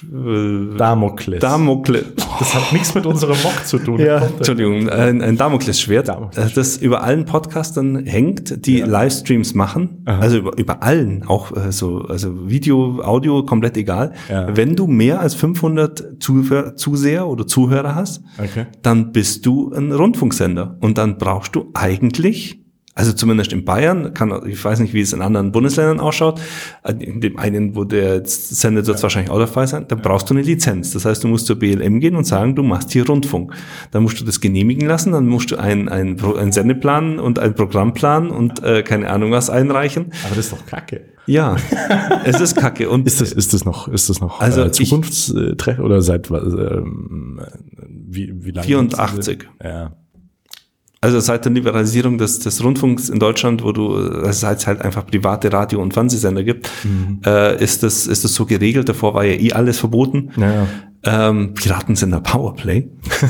Das hat nichts mit unserem Mock zu tun. Ja, Entschuldigung, ein Damoklesschwert, das über allen Podcastern hängt, die Livestreams machen. Aha. Also über allen, auch also Video, Audio, komplett egal. Ja. Wenn du mehr als 500 Zuseher oder Zuhörer hast, dann bist du ein Rundfunksender. Und dann brauchst du eigentlich, also zumindest in Bayern, ich weiß nicht, wie es in anderen Bundesländern ausschaut, in dem einen, wo der Sender wird es wahrscheinlich auch der Fall sein, da brauchst du eine Lizenz. Das heißt, du musst zur BLM gehen und sagen, du machst hier Rundfunk. Dann musst du das genehmigen lassen, dann musst du einen Sendeplan und einen Programmplan und keine Ahnung was einreichen. Aber das ist doch Kacke. Ja, es ist Kacke. Und ist das noch also Zukunftstreff oder seit wie lange? 84. Ja. Also seit der Liberalisierung des Rundfunks in Deutschland, wo es halt einfach private Radio- und Fernsehsender gibt, ist das so geregelt. Davor war ja alles verboten. Ja. Piratensender Powerplay.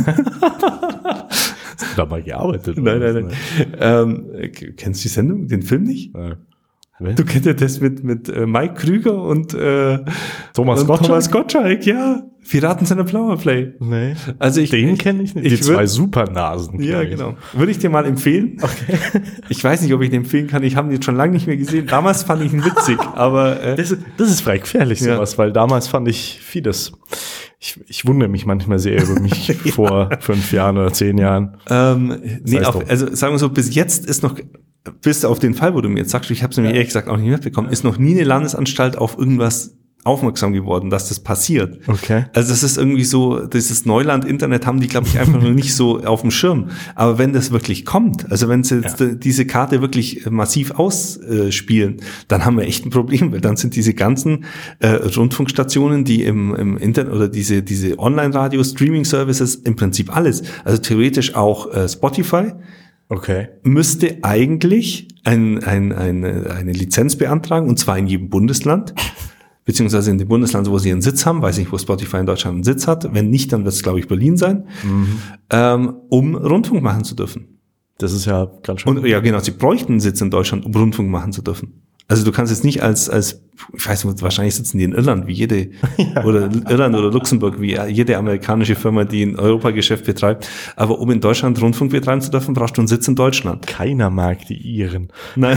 Hast du da mal gearbeitet? Nein. Kennst du die Sendung, den Film nicht? Nein. Du kennst ja das mit Mike Krüger und Thomas Gottschalk, ja. Piratensender Powerplay. Nee. Also den kenne ich nicht. Die zwei Supernasen. Ja, genau. Würde ich dir mal empfehlen. Okay. Ich weiß nicht, ob ich den empfehlen kann. Ich habe ihn jetzt schon lange nicht mehr gesehen. Damals fand ich ihn witzig, aber das ist frei gefährlich sowas, weil damals fand ich vieles. Ich wundere mich manchmal sehr über mich vor 5 Jahren oder 10 Jahren. Also sagen wir so, bis jetzt ist noch, bis auf den Fall, wo du mir jetzt sagst, ich habe es nämlich ehrlich gesagt auch nicht mitbekommen, ist noch nie eine Landesanstalt auf irgendwas aufmerksam geworden, dass das passiert. Okay. Also das ist irgendwie so, dieses Neuland-Internet haben die, glaube ich, einfach noch nicht so auf dem Schirm. Aber wenn das wirklich kommt, also wenn sie jetzt diese Karte wirklich massiv ausspielen, dann haben wir echt ein Problem, weil dann sind diese ganzen Rundfunkstationen, die im Internet oder diese Online-Radio-Streaming-Services im Prinzip alles, also theoretisch auch Spotify, müsste eigentlich eine Lizenz beantragen, und zwar in jedem Bundesland, beziehungsweise in dem Bundesland, wo sie ihren Sitz haben, weiß nicht, wo Spotify in Deutschland einen Sitz hat. Wenn nicht, dann wird es, glaube ich, Berlin sein, um Rundfunk machen zu dürfen. Das ist ja ganz schön. Und ja, genau, sie bräuchten einen Sitz in Deutschland, um Rundfunk machen zu dürfen. Also du kannst jetzt nicht als ich weiß nicht, wahrscheinlich sitzen die in Irland, wie jede, oder Irland oder Luxemburg, wie jede amerikanische Firma, die ein Europageschäft betreibt. Aber um in Deutschland Rundfunk betreiben zu dürfen, brauchst du einen Sitz in Deutschland. Keiner mag die Iren. Nein.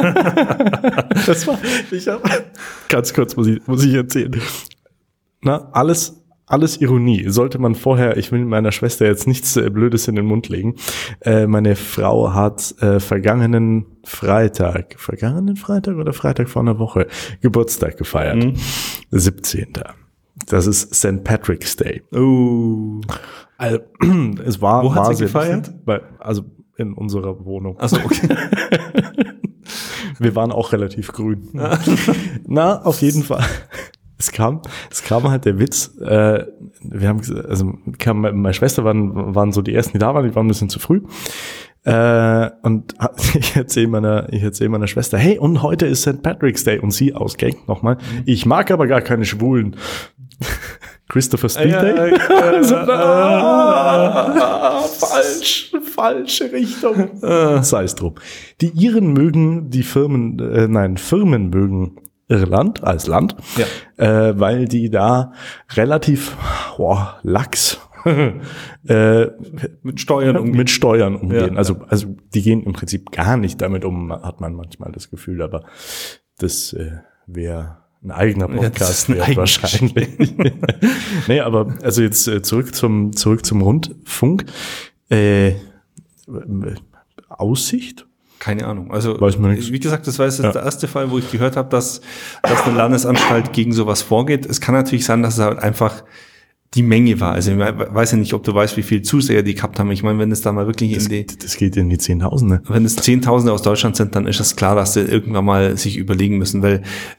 Ganz kurz muss ich erzählen. Alles Ironie. Sollte man vorher, ich will meiner Schwester jetzt nichts Blödes in den Mund legen. Meine Frau hat vergangenen Freitag oder Freitag vor einer Woche Geburtstag gefeiert. 17. Das ist St. Patrick's Day. Oh. Also, es war. Wo hat sie gefeiert? Also in unserer Wohnung. Ach so, okay. Wir waren auch relativ grün. Na, auf jeden Fall. Es kam halt der Witz, meine Schwester waren so die ersten, die da waren, die waren ein bisschen zu früh. Und ich erzähle meiner Schwester, hey, und heute ist St. Patrick's Day, und sie ausgängt nochmal, ich mag aber gar keine Schwulen. Christopher Street Day? Falsche Richtung. Sei es drum. Die Iren mögen Firmen mögen Irland als Land, weil die da relativ lax mit Steuern umgehen. Ja. Also die gehen im Prinzip gar nicht damit um, hat man manchmal das Gefühl, aber das wäre ein eigener Podcast wahrscheinlich. Nee, aber also jetzt zurück zum Rundfunk. Aussicht? Keine Ahnung. Also, weiß man nicht. Wie gesagt, das war jetzt der erste Fall, wo ich gehört habe, dass eine Landesanstalt gegen sowas vorgeht. Es kann natürlich sein, dass es halt einfach die Menge war. Also ich weiß ja nicht, ob du weißt, wie viele Zuseher die gehabt haben. Ich meine, wenn es da mal wirklich das geht in die Zehntausende. Wenn es Zehntausende aus Deutschland sind, dann ist es klar, dass sie irgendwann mal sich überlegen müssen, weil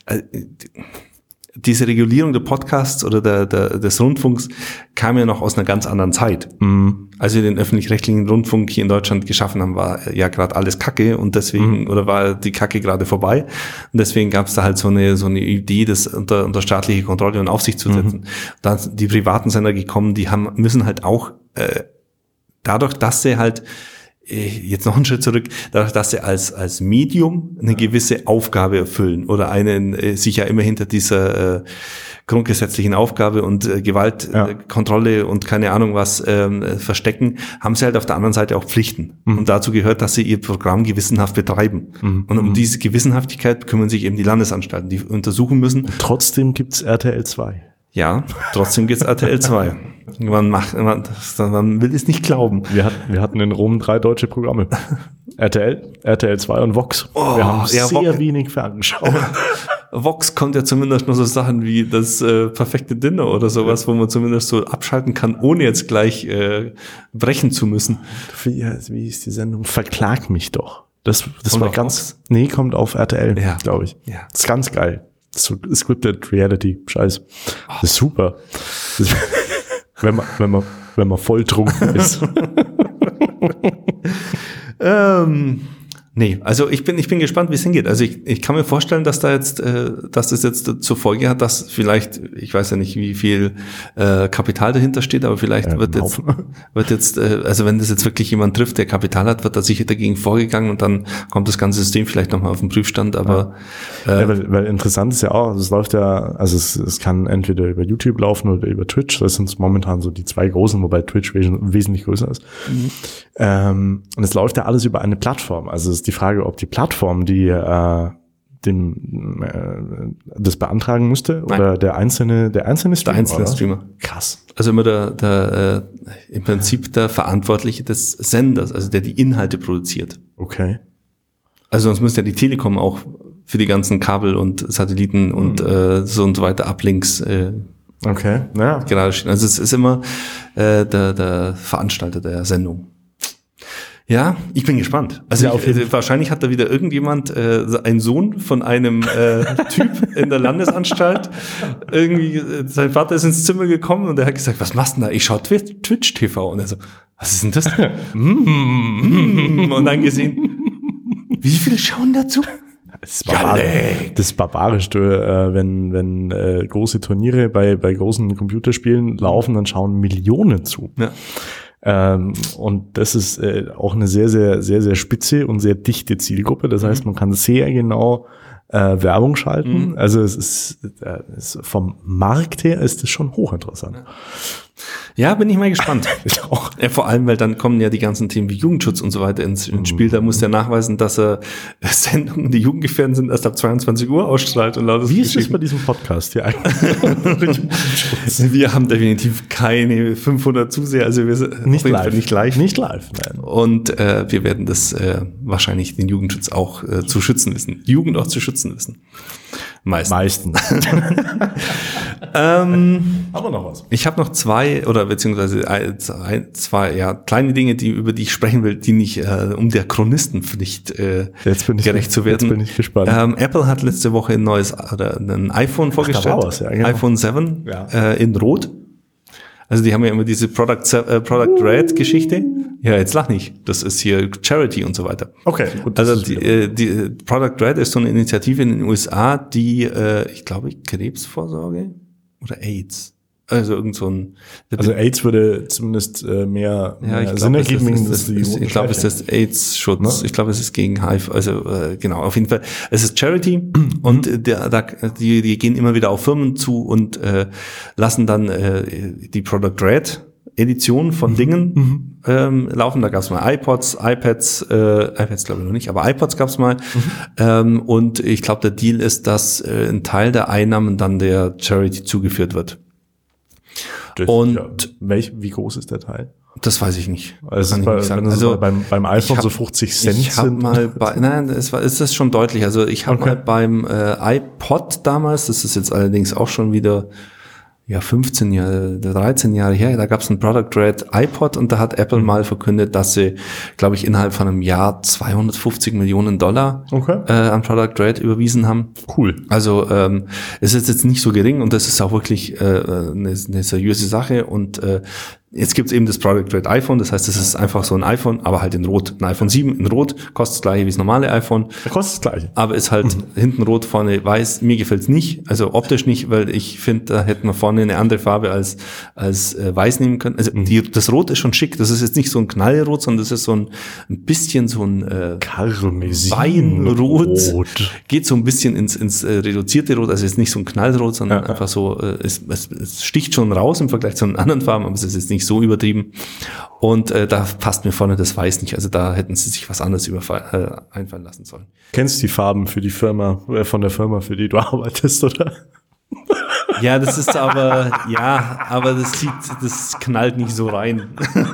diese Regulierung der Podcasts oder des Rundfunks kam ja noch aus einer ganz anderen Zeit. Als wir den öffentlich-rechtlichen Rundfunk hier in Deutschland geschaffen haben, war ja gerade alles Kacke, und deswegen, oder war die Kacke gerade vorbei, und deswegen gab es da halt so eine Idee, das unter staatliche Kontrolle und Aufsicht zu setzen. Da sind die privaten Sender gekommen, müssen halt auch dadurch, dass sie halt jetzt noch einen Schritt zurück, dadurch, dass sie als Medium eine gewisse Aufgabe erfüllen oder sich ja immer hinter dieser grundgesetzlichen Aufgabe und Gewaltkontrolle und keine Ahnung was verstecken, haben sie halt auf der anderen Seite auch Pflichten. Und dazu gehört, dass sie ihr Programm gewissenhaft betreiben. Und um diese Gewissenhaftigkeit kümmern sich eben die Landesanstalten, die untersuchen müssen. Trotzdem gibt's RTL 2. Ja, trotzdem gibt's RTL 2. Man will es nicht glauben. Wir hatten in Rom 3 deutsche Programme. RTL 2 und Vox. Wir haben sehr wenig ferngeschaut. Vox kommt ja zumindest noch so Sachen wie das perfekte Dinner oder sowas, wo man zumindest so abschalten kann, ohne jetzt gleich brechen zu müssen. Wie ist die Sendung? Verklag mich doch. Das war ganz... Nee, kommt auf RTL, glaube ich. Ja. Das ist ganz geil. Scripted Reality, Scheiß. Das ist super. Wenn man voll trunken ist. Nee, also ich bin gespannt, wie es hingeht. Also ich kann mir vorstellen, dass das jetzt zur Folge hat, dass vielleicht, ich weiß ja nicht, wie viel Kapital dahinter steht, aber vielleicht wird jetzt, also wenn das jetzt wirklich jemand trifft, der Kapital hat, wird da sicher dagegen vorgegangen, und dann kommt das ganze System vielleicht nochmal auf den Prüfstand, aber weil interessant ist ja auch, es läuft ja, also es kann entweder über YouTube laufen oder über Twitch. Das sind momentan so die 2 großen, wobei Twitch wesentlich größer ist. Und es läuft ja alles über eine Plattform. Also es ist die Frage, ob die Plattform, die das beantragen müsste? Nein. Oder der einzelne Streamer? Der einzelne Streamer. Krass. Also immer im Prinzip der Verantwortliche des Senders, also der die Inhalte produziert. Okay. Also sonst müsste ja die Telekom auch für die ganzen Kabel und Satelliten und so und so weiter Uplinks okay, ja. Gerade stehen. Also es ist immer der Veranstalter der Sendung. Ja, ich bin gespannt. Also wahrscheinlich hat da wieder irgendjemand, ein Sohn von einem Typ in der Landesanstalt, irgendwie, sein Vater ist ins Zimmer gekommen und er hat gesagt, was machst du denn da? Ich schaue Twitch TV. Und er so, was ist denn das? Und dann gesehen, wie viele schauen dazu? Das ist barbarisch, wenn große Turniere bei großen Computerspielen laufen, dann schauen Millionen zu. Ja. Und das ist auch eine sehr, sehr, sehr, sehr spitze und sehr dichte Zielgruppe. Das heißt, man kann sehr genau Werbung schalten. Also es ist vom Markt her ist es schon hochinteressant. Ja, bin ich mal gespannt. Ich auch. Ja, vor allem, weil dann kommen ja die ganzen Themen wie Jugendschutz und so weiter ins Spiel. Da muss der nachweisen, dass er Sendungen, die jugendgefährdend sind, erst ab 22 Uhr ausstrahlt. Und wie ist das bei diesem Podcast hier eigentlich? Wir haben definitiv keine 500 Zuseher, also wir sind nicht live. Nicht live, nein. Und wir werden das wahrscheinlich den Jugendschutz auch zu schützen wissen. Jugend auch zu schützen wissen. Meistens. Haben wir noch was? Ich habe noch zwei kleine Dinge, über die ich sprechen will, die nicht um der Chronistenpflicht gerecht zu werden. Jetzt bin ich gespannt. Apple hat letzte Woche ein iPhone vorgestellt. Da war was, ja, genau. iPhone 7 in Rot. Also die haben ja immer diese Product Red Geschichte. Ja, jetzt lach nicht. Das ist hier Charity und so weiter. Okay, gut. Also die Product Red ist so eine Initiative in den USA, die, ich glaube, Krebsvorsorge oder AIDS. Also irgend so ein. Also AIDS würde zumindest mehr Sinn ergeben. Ich glaube, es ist AIDS-Schutz. Ne? Ich glaube, es ist gegen HIV. Also genau, auf jeden Fall. Es ist Charity und die gehen immer wieder auf Firmen zu und lassen dann die Product Red Edition von Dingen laufen. Da gab es mal iPods, iPads glaube ich noch nicht, aber iPods gab es mal. Und ich glaube, der Deal ist, dass ein Teil der Einnahmen dann der Charity zugeführt wird. Wie groß ist der Teil? Das weiß ich nicht. Also beim iPhone so 50 Cent sind. Es ist schon deutlich. Also ich habe mal beim iPod damals, das ist jetzt allerdings auch schon wieder 15 Jahre, 13 Jahre her, da gab es ein Product Red iPod und da hat Apple mal verkündet, dass sie, glaube ich, innerhalb von einem Jahr $250 Millionen an Product Red überwiesen haben. Cool. Also es ist jetzt nicht so gering und das ist auch wirklich eine seriöse Sache und jetzt gibt's eben das Product Red iPhone, das heißt, das ist einfach so ein iPhone, aber halt in Rot. Ein iPhone 7 in Rot, kostet das gleiche wie das normale iPhone. Kostet das gleiche. Aber ist halt hinten rot, vorne weiß. Mir gefällt's nicht, also optisch nicht, weil ich finde, da hätten wir vorne eine andere Farbe als weiß nehmen können. Also das Rot ist schon schick, das ist jetzt nicht so ein Knallrot, sondern das ist so ein bisschen so ein Weinrot. Geht so ein bisschen ins reduzierte Rot, also ist nicht so ein Knallrot, sondern einfach so, es sticht schon raus im Vergleich zu den anderen Farben, aber es ist jetzt nicht so übertrieben. Und da passt mir vorne das Weiß nicht. Also da hätten sie sich was anderes einfallen lassen sollen. Kennst du die Farben für die Firma, von der Firma, für die du arbeitest, oder? Ja, das ist aber das knallt nicht so rein.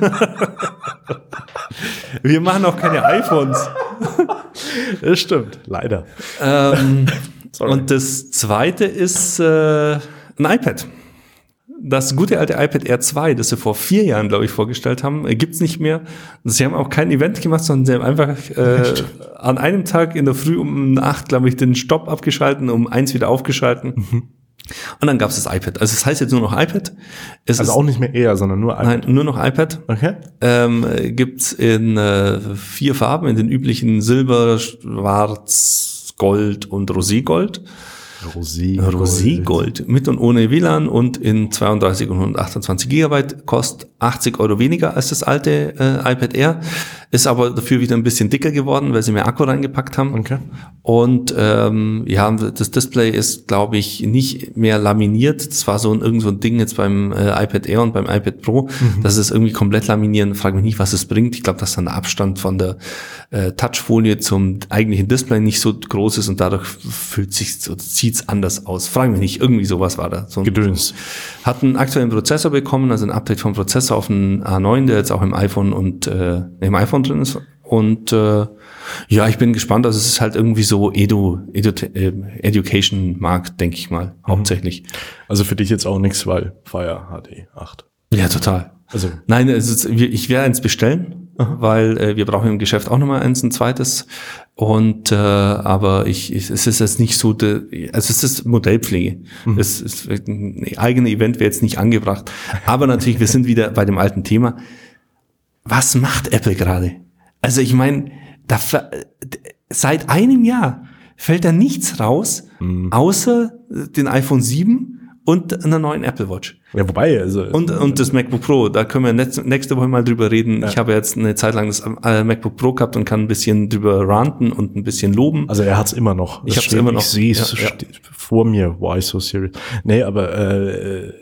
Wir machen auch keine iPhones. Das stimmt, leider. Und das zweite ist ein iPad. Das gute alte iPad Air 2, das sie vor 4 Jahren, glaube ich, vorgestellt haben, gibt's nicht mehr. Sie haben auch kein Event gemacht, sondern sie haben einfach an einem Tag in der Früh um 8, glaube ich, den Stopp abgeschalten, um 1 wieder aufgeschalten. Und dann gab's das iPad. Also es heißt jetzt nur noch iPad. Auch nicht mehr Air, sondern nur iPad? Nein, nur noch iPad. Okay. Gibt's in 4 Farben, in den üblichen Silber, Schwarz, Gold und Roségold. Roségold mit und ohne WLAN und in 32 und 128 Gigabyte, kostet 80 € weniger als das alte iPad Air. ist aber dafür wieder ein bisschen dicker geworden, weil sie mehr Akku reingepackt haben. Okay. Und das Display ist, glaube ich, nicht mehr laminiert. Das war irgend so ein Ding jetzt beim iPad Air und beim iPad Pro. Das ist irgendwie komplett laminieren. Frag mich nicht, was es bringt. Ich glaube, dass dann der Abstand von der Touchfolie zum eigentlichen Display nicht so groß ist und dadurch zieht's anders aus. Frag mich nicht, irgendwie sowas war da. Gedöns. Hat einen aktuellen Prozessor bekommen, also ein Update vom Prozessor auf den A9, der jetzt auch im iPhone drin ist. Und ich bin gespannt. Also es ist halt irgendwie so Education-Markt, denke ich mal, hauptsächlich. Also für dich jetzt auch nichts, weil Fire HD 8. Ja, total. Also nein, ich werde eins bestellen, weil wir brauchen im Geschäft auch nochmal ein zweites. Und aber es ist jetzt nicht so, es ist Modellpflege. Es ist ein eigenes Event wäre jetzt nicht angebracht. Aber natürlich, wir sind wieder bei dem alten Thema. Was macht Apple gerade? Also ich meine, seit einem Jahr fällt da nichts raus, außer den iPhone 7 und einer neuen Apple Watch. Ja, wobei, also. Und das MacBook Pro, da können wir nächste Woche mal drüber reden. Ja. Ich habe jetzt eine Zeit lang das MacBook Pro gehabt und kann ein bisschen drüber ranten und ein bisschen loben. Also er hat's immer noch. Ich hab's immer noch. Ich sehe es vor mir. Why so serious? Nee, aber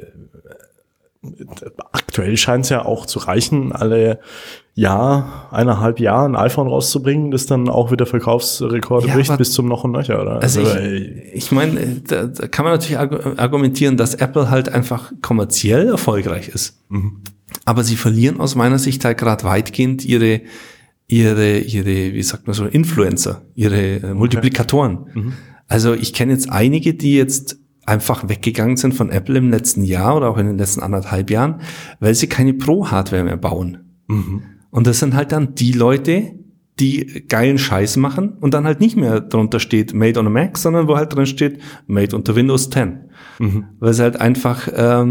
aktuell scheint es ja auch zu reichen, alle eineinhalb Jahre ein iPhone rauszubringen, das dann auch wieder Verkaufsrekorde bricht bis zum Noch und Nöcher, oder? Also ich meine, da kann man natürlich argumentieren, dass Apple halt einfach kommerziell erfolgreich ist. Aber sie verlieren aus meiner Sicht halt gerade weitgehend ihre, wie sagt man so, Influencer, ihre Multiplikatoren. Also ich kenne jetzt einige, die jetzt einfach weggegangen sind von Apple im letzten Jahr oder auch in den letzten 1,5 Jahren, weil sie keine Pro-Hardware mehr bauen. Und das sind halt dann die Leute, die geilen Scheiß machen und dann halt nicht mehr drunter steht Made on a Mac, sondern wo halt drin steht Made unter Windows 10. Weil sie halt einfach,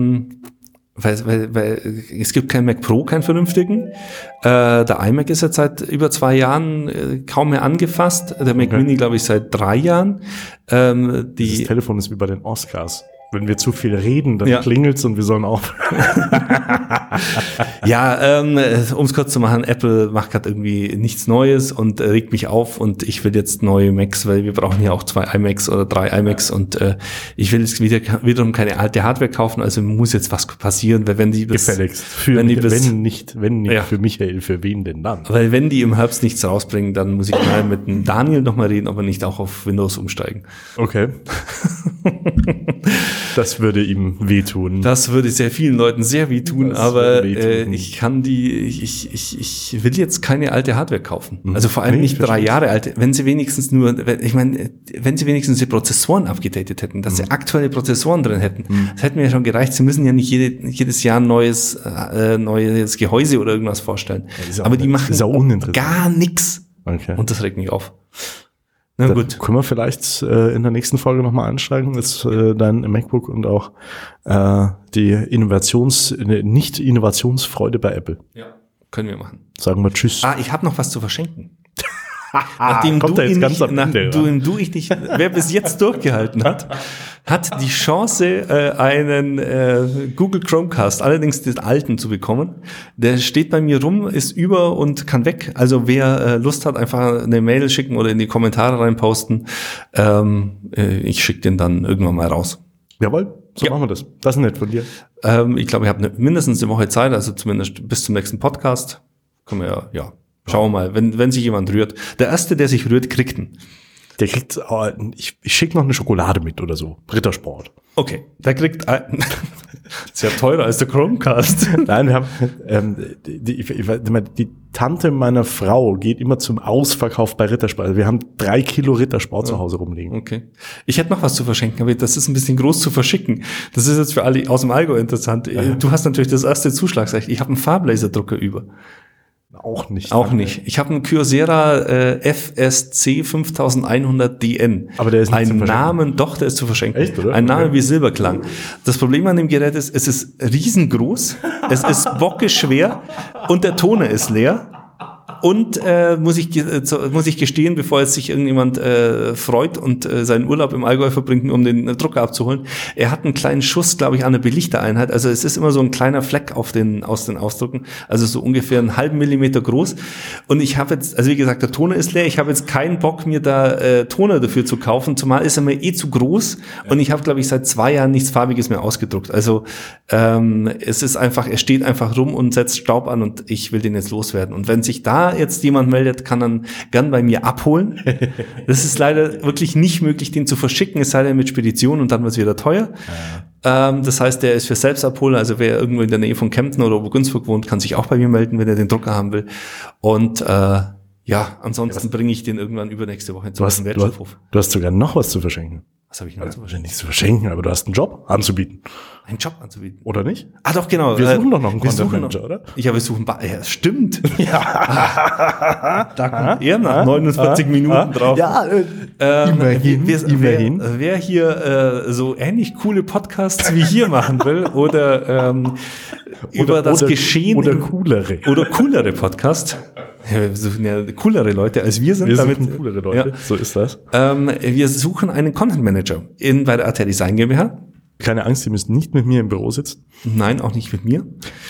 weil es gibt keinen Mac Pro, keinen vernünftigen. Der iMac ist jetzt seit über 2 Jahren kaum mehr angefasst. Der Mac Mini, glaube ich, seit 3 Jahren. Das Telefon ist wie bei den Oscars. Wenn wir zu viel reden, dann klingelt's und wir sollen aufhören. Ja, um es kurz zu machen, Apple macht gerade irgendwie nichts Neues und regt mich auf und ich will jetzt neue Macs, weil wir brauchen ja auch 2 iMacs oder 3 iMacs und ich will jetzt wiederum keine alte Hardware kaufen, also muss jetzt was passieren, weil wenn die gefälligst. Wenn nicht für Michael, für wen denn dann? Weil wenn die im Herbst nichts rausbringen, dann muss ich mal mit dem Daniel nochmal reden, ob wir nicht auch auf Windows umsteigen. Okay. Das würde ihm wehtun. Das würde sehr vielen Leuten sehr wehtun, aber ich will jetzt keine alte Hardware kaufen. Also vor allem nicht 3 Jahre alte. Wenn sie wenigstens die Prozessoren abgedatet hätten, dass sie aktuelle Prozessoren drin hätten, das hätte mir ja schon gereicht. Sie müssen ja nicht jedes Jahr ein neues Gehäuse oder irgendwas vorstellen. Ja, aber die machen gar nichts. Okay. Und das regt mich auf. Na gut. Können wir vielleicht in der nächsten Folge nochmal einsteigen, jetzt dein MacBook und auch die Nicht-Innovationsfreude bei Apple. Ja, können wir machen. Sagen wir Tschüss. Ich habe noch was zu verschenken. Nachdem wer bis jetzt durchgehalten hat die Chance, einen Google Chromecast, allerdings den alten, zu bekommen. Der steht bei mir rum, ist über und kann weg. Also wer Lust hat, einfach eine Mail schicken oder in die Kommentare reinposten. Ich schicke den dann irgendwann mal raus. Jawohl, machen wir das. Das ist nett von dir. Ich glaube, ich habe mindestens eine Woche Zeit, also zumindest bis zum nächsten Podcast. Können wir schauen wir mal, wenn sich jemand rührt. Der Erste, der sich rührt, kriegt ihn. Der kriegt, ich schicke noch eine Schokolade mit oder so. Rittersport. Okay, der kriegt ist ja teurer als der Chromecast. Nein, wir haben die Tante meiner Frau geht immer zum Ausverkauf bei Rittersport. Also wir haben 3 Kilo Rittersport zu Hause rumliegen. Okay. Ich hätte noch was zu verschenken, aber das ist ein bisschen groß zu verschicken. Das ist jetzt für alle aus dem Allgäu interessant. Du hast natürlich das erste Zuschlagsrecht. Ich habe einen Farblaserdrucker über. Auch nicht. Ich habe einen Kyocera FSC 5100 DN. Aber der ist nicht ein Namen, doch, der ist zu verschenken. Echt, oder? Ein Name wie Silberklang. Das Problem an dem Gerät ist, es ist riesengroß, es ist bockeschwer und der Toner ist leer. Und muss ich gestehen, bevor jetzt sich irgendjemand freut und seinen Urlaub im Allgäu verbringt, um den Drucker abzuholen, er hat einen kleinen Schuss, glaube ich, an der Belichtereinheit. Also es ist immer so ein kleiner Fleck aus den Ausdrucken, also so ungefähr einen halben Millimeter groß. Und ich habe jetzt, also wie gesagt, der Toner ist leer, ich habe jetzt keinen Bock, mir da Toner dafür zu kaufen, zumal ist er mir zu groß und ich habe, glaube ich, seit 2 Jahren nichts Farbiges mehr ausgedruckt. Also es ist einfach, er steht einfach rum und setzt Staub an und ich will den jetzt loswerden. Und wenn sich da jetzt jemand meldet, kann dann gern bei mir abholen. Das ist leider wirklich nicht möglich, den zu verschicken, es sei denn mit Spedition und dann wird es wieder teuer. Das heißt, der ist für Selbstabholer, also wer irgendwo in der Nähe von Kempten oder Obergünzburg wohnt, kann sich auch bei mir melden, wenn er den Drucker haben will. Und ansonsten bringe ich den irgendwann übernächste Woche zum Wertstoffhof. Du hast sogar noch was zu verschenken. Was habe ich noch zu verschenken? Nicht zu verschenken, aber du hast einen Job anzubieten. Einen Job anzubieten? Oder nicht? Ah, doch, genau. Wir suchen doch noch einen Content Manager, oder? Ja, wir suchen stimmt. Ja. Da kommt er nach 49 Minuten drauf. Ja, immerhin. Wer hier so ähnlich coole Podcasts wie hier machen will oder über das Geschehen oder coolere Podcasts. Ja, wir suchen ja coolere Leute, als wir sind. Wir suchen coolere Leute, ja. So ist das. Wir suchen einen Content Manager bei der ATR Design GmbH. Keine Angst, ihr müsst nicht mit mir im Büro sitzen. Nein, auch nicht mit mir.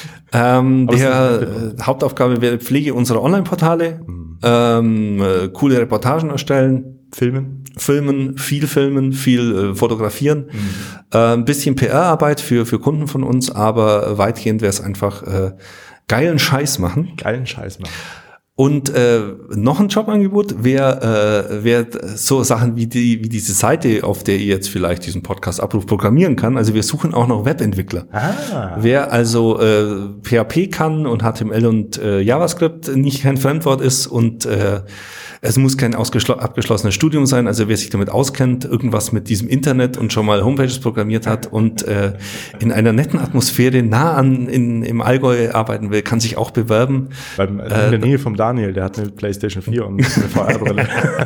Der Hauptaufgabe wäre Pflege unserer Online-Portale, coole Reportagen erstellen, Filmen, viel fotografieren, ein bisschen PR-Arbeit für Kunden von uns, aber weitgehend wäre es einfach geilen Scheiß machen. Und noch ein Jobangebot wäre so Sachen wie diese Seite, auf der ihr jetzt vielleicht diesen Podcast abruft, programmieren kann. Also wir suchen auch noch Webentwickler. Wer also PHP kann und HTML und JavaScript nicht kein Fremdwort ist und es muss kein abgeschlossenes Studium sein, also wer sich damit auskennt, irgendwas mit diesem Internet und schon mal Homepages programmiert hat und in einer netten Atmosphäre nah im Allgäu arbeiten will, kann sich auch bewerben. In der Nähe vom Daniel, der hat eine PlayStation 4 und eine VR-Brille.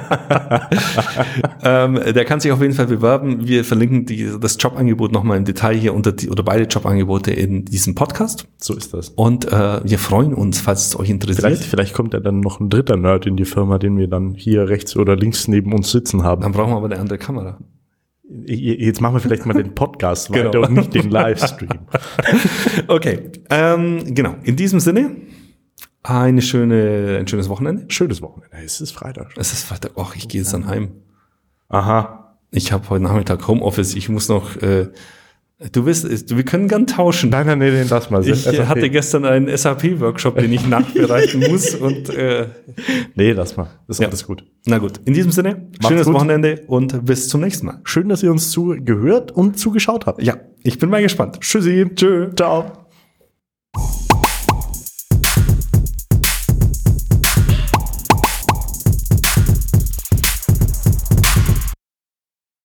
Der kann sich auf jeden Fall bewerben. Wir verlinken das Jobangebot nochmal im Detail hier oder beide Jobangebote in diesem Podcast. So ist das. Und wir freuen uns, falls es euch interessiert. Vielleicht kommt ja dann noch ein dritter Nerd in die Firma, den wir dann hier rechts oder links neben uns sitzen haben. Dann brauchen wir aber eine andere Kamera. Jetzt machen wir vielleicht mal den Podcast weiter und nicht den Livestream. Okay, genau. In diesem Sinne, ein schönes Wochenende. Schönes Wochenende. Es ist Freitag. Och, ich gehe jetzt dann heim. Aha. Ich habe heute Nachmittag Homeoffice. Ich muss noch... wir können gern tauschen. Nein, lass mal. Ich hatte gestern einen SAP-Workshop, den ich nachbereiten muss. Und lass mal. Das ist alles gut. Na gut, in diesem Sinne, schönes Wochenende und bis zum nächsten Mal. Schön, dass ihr uns zugehört und zugeschaut habt. Ja, ich bin mal gespannt. Tschüssi. Tschö. Ciao.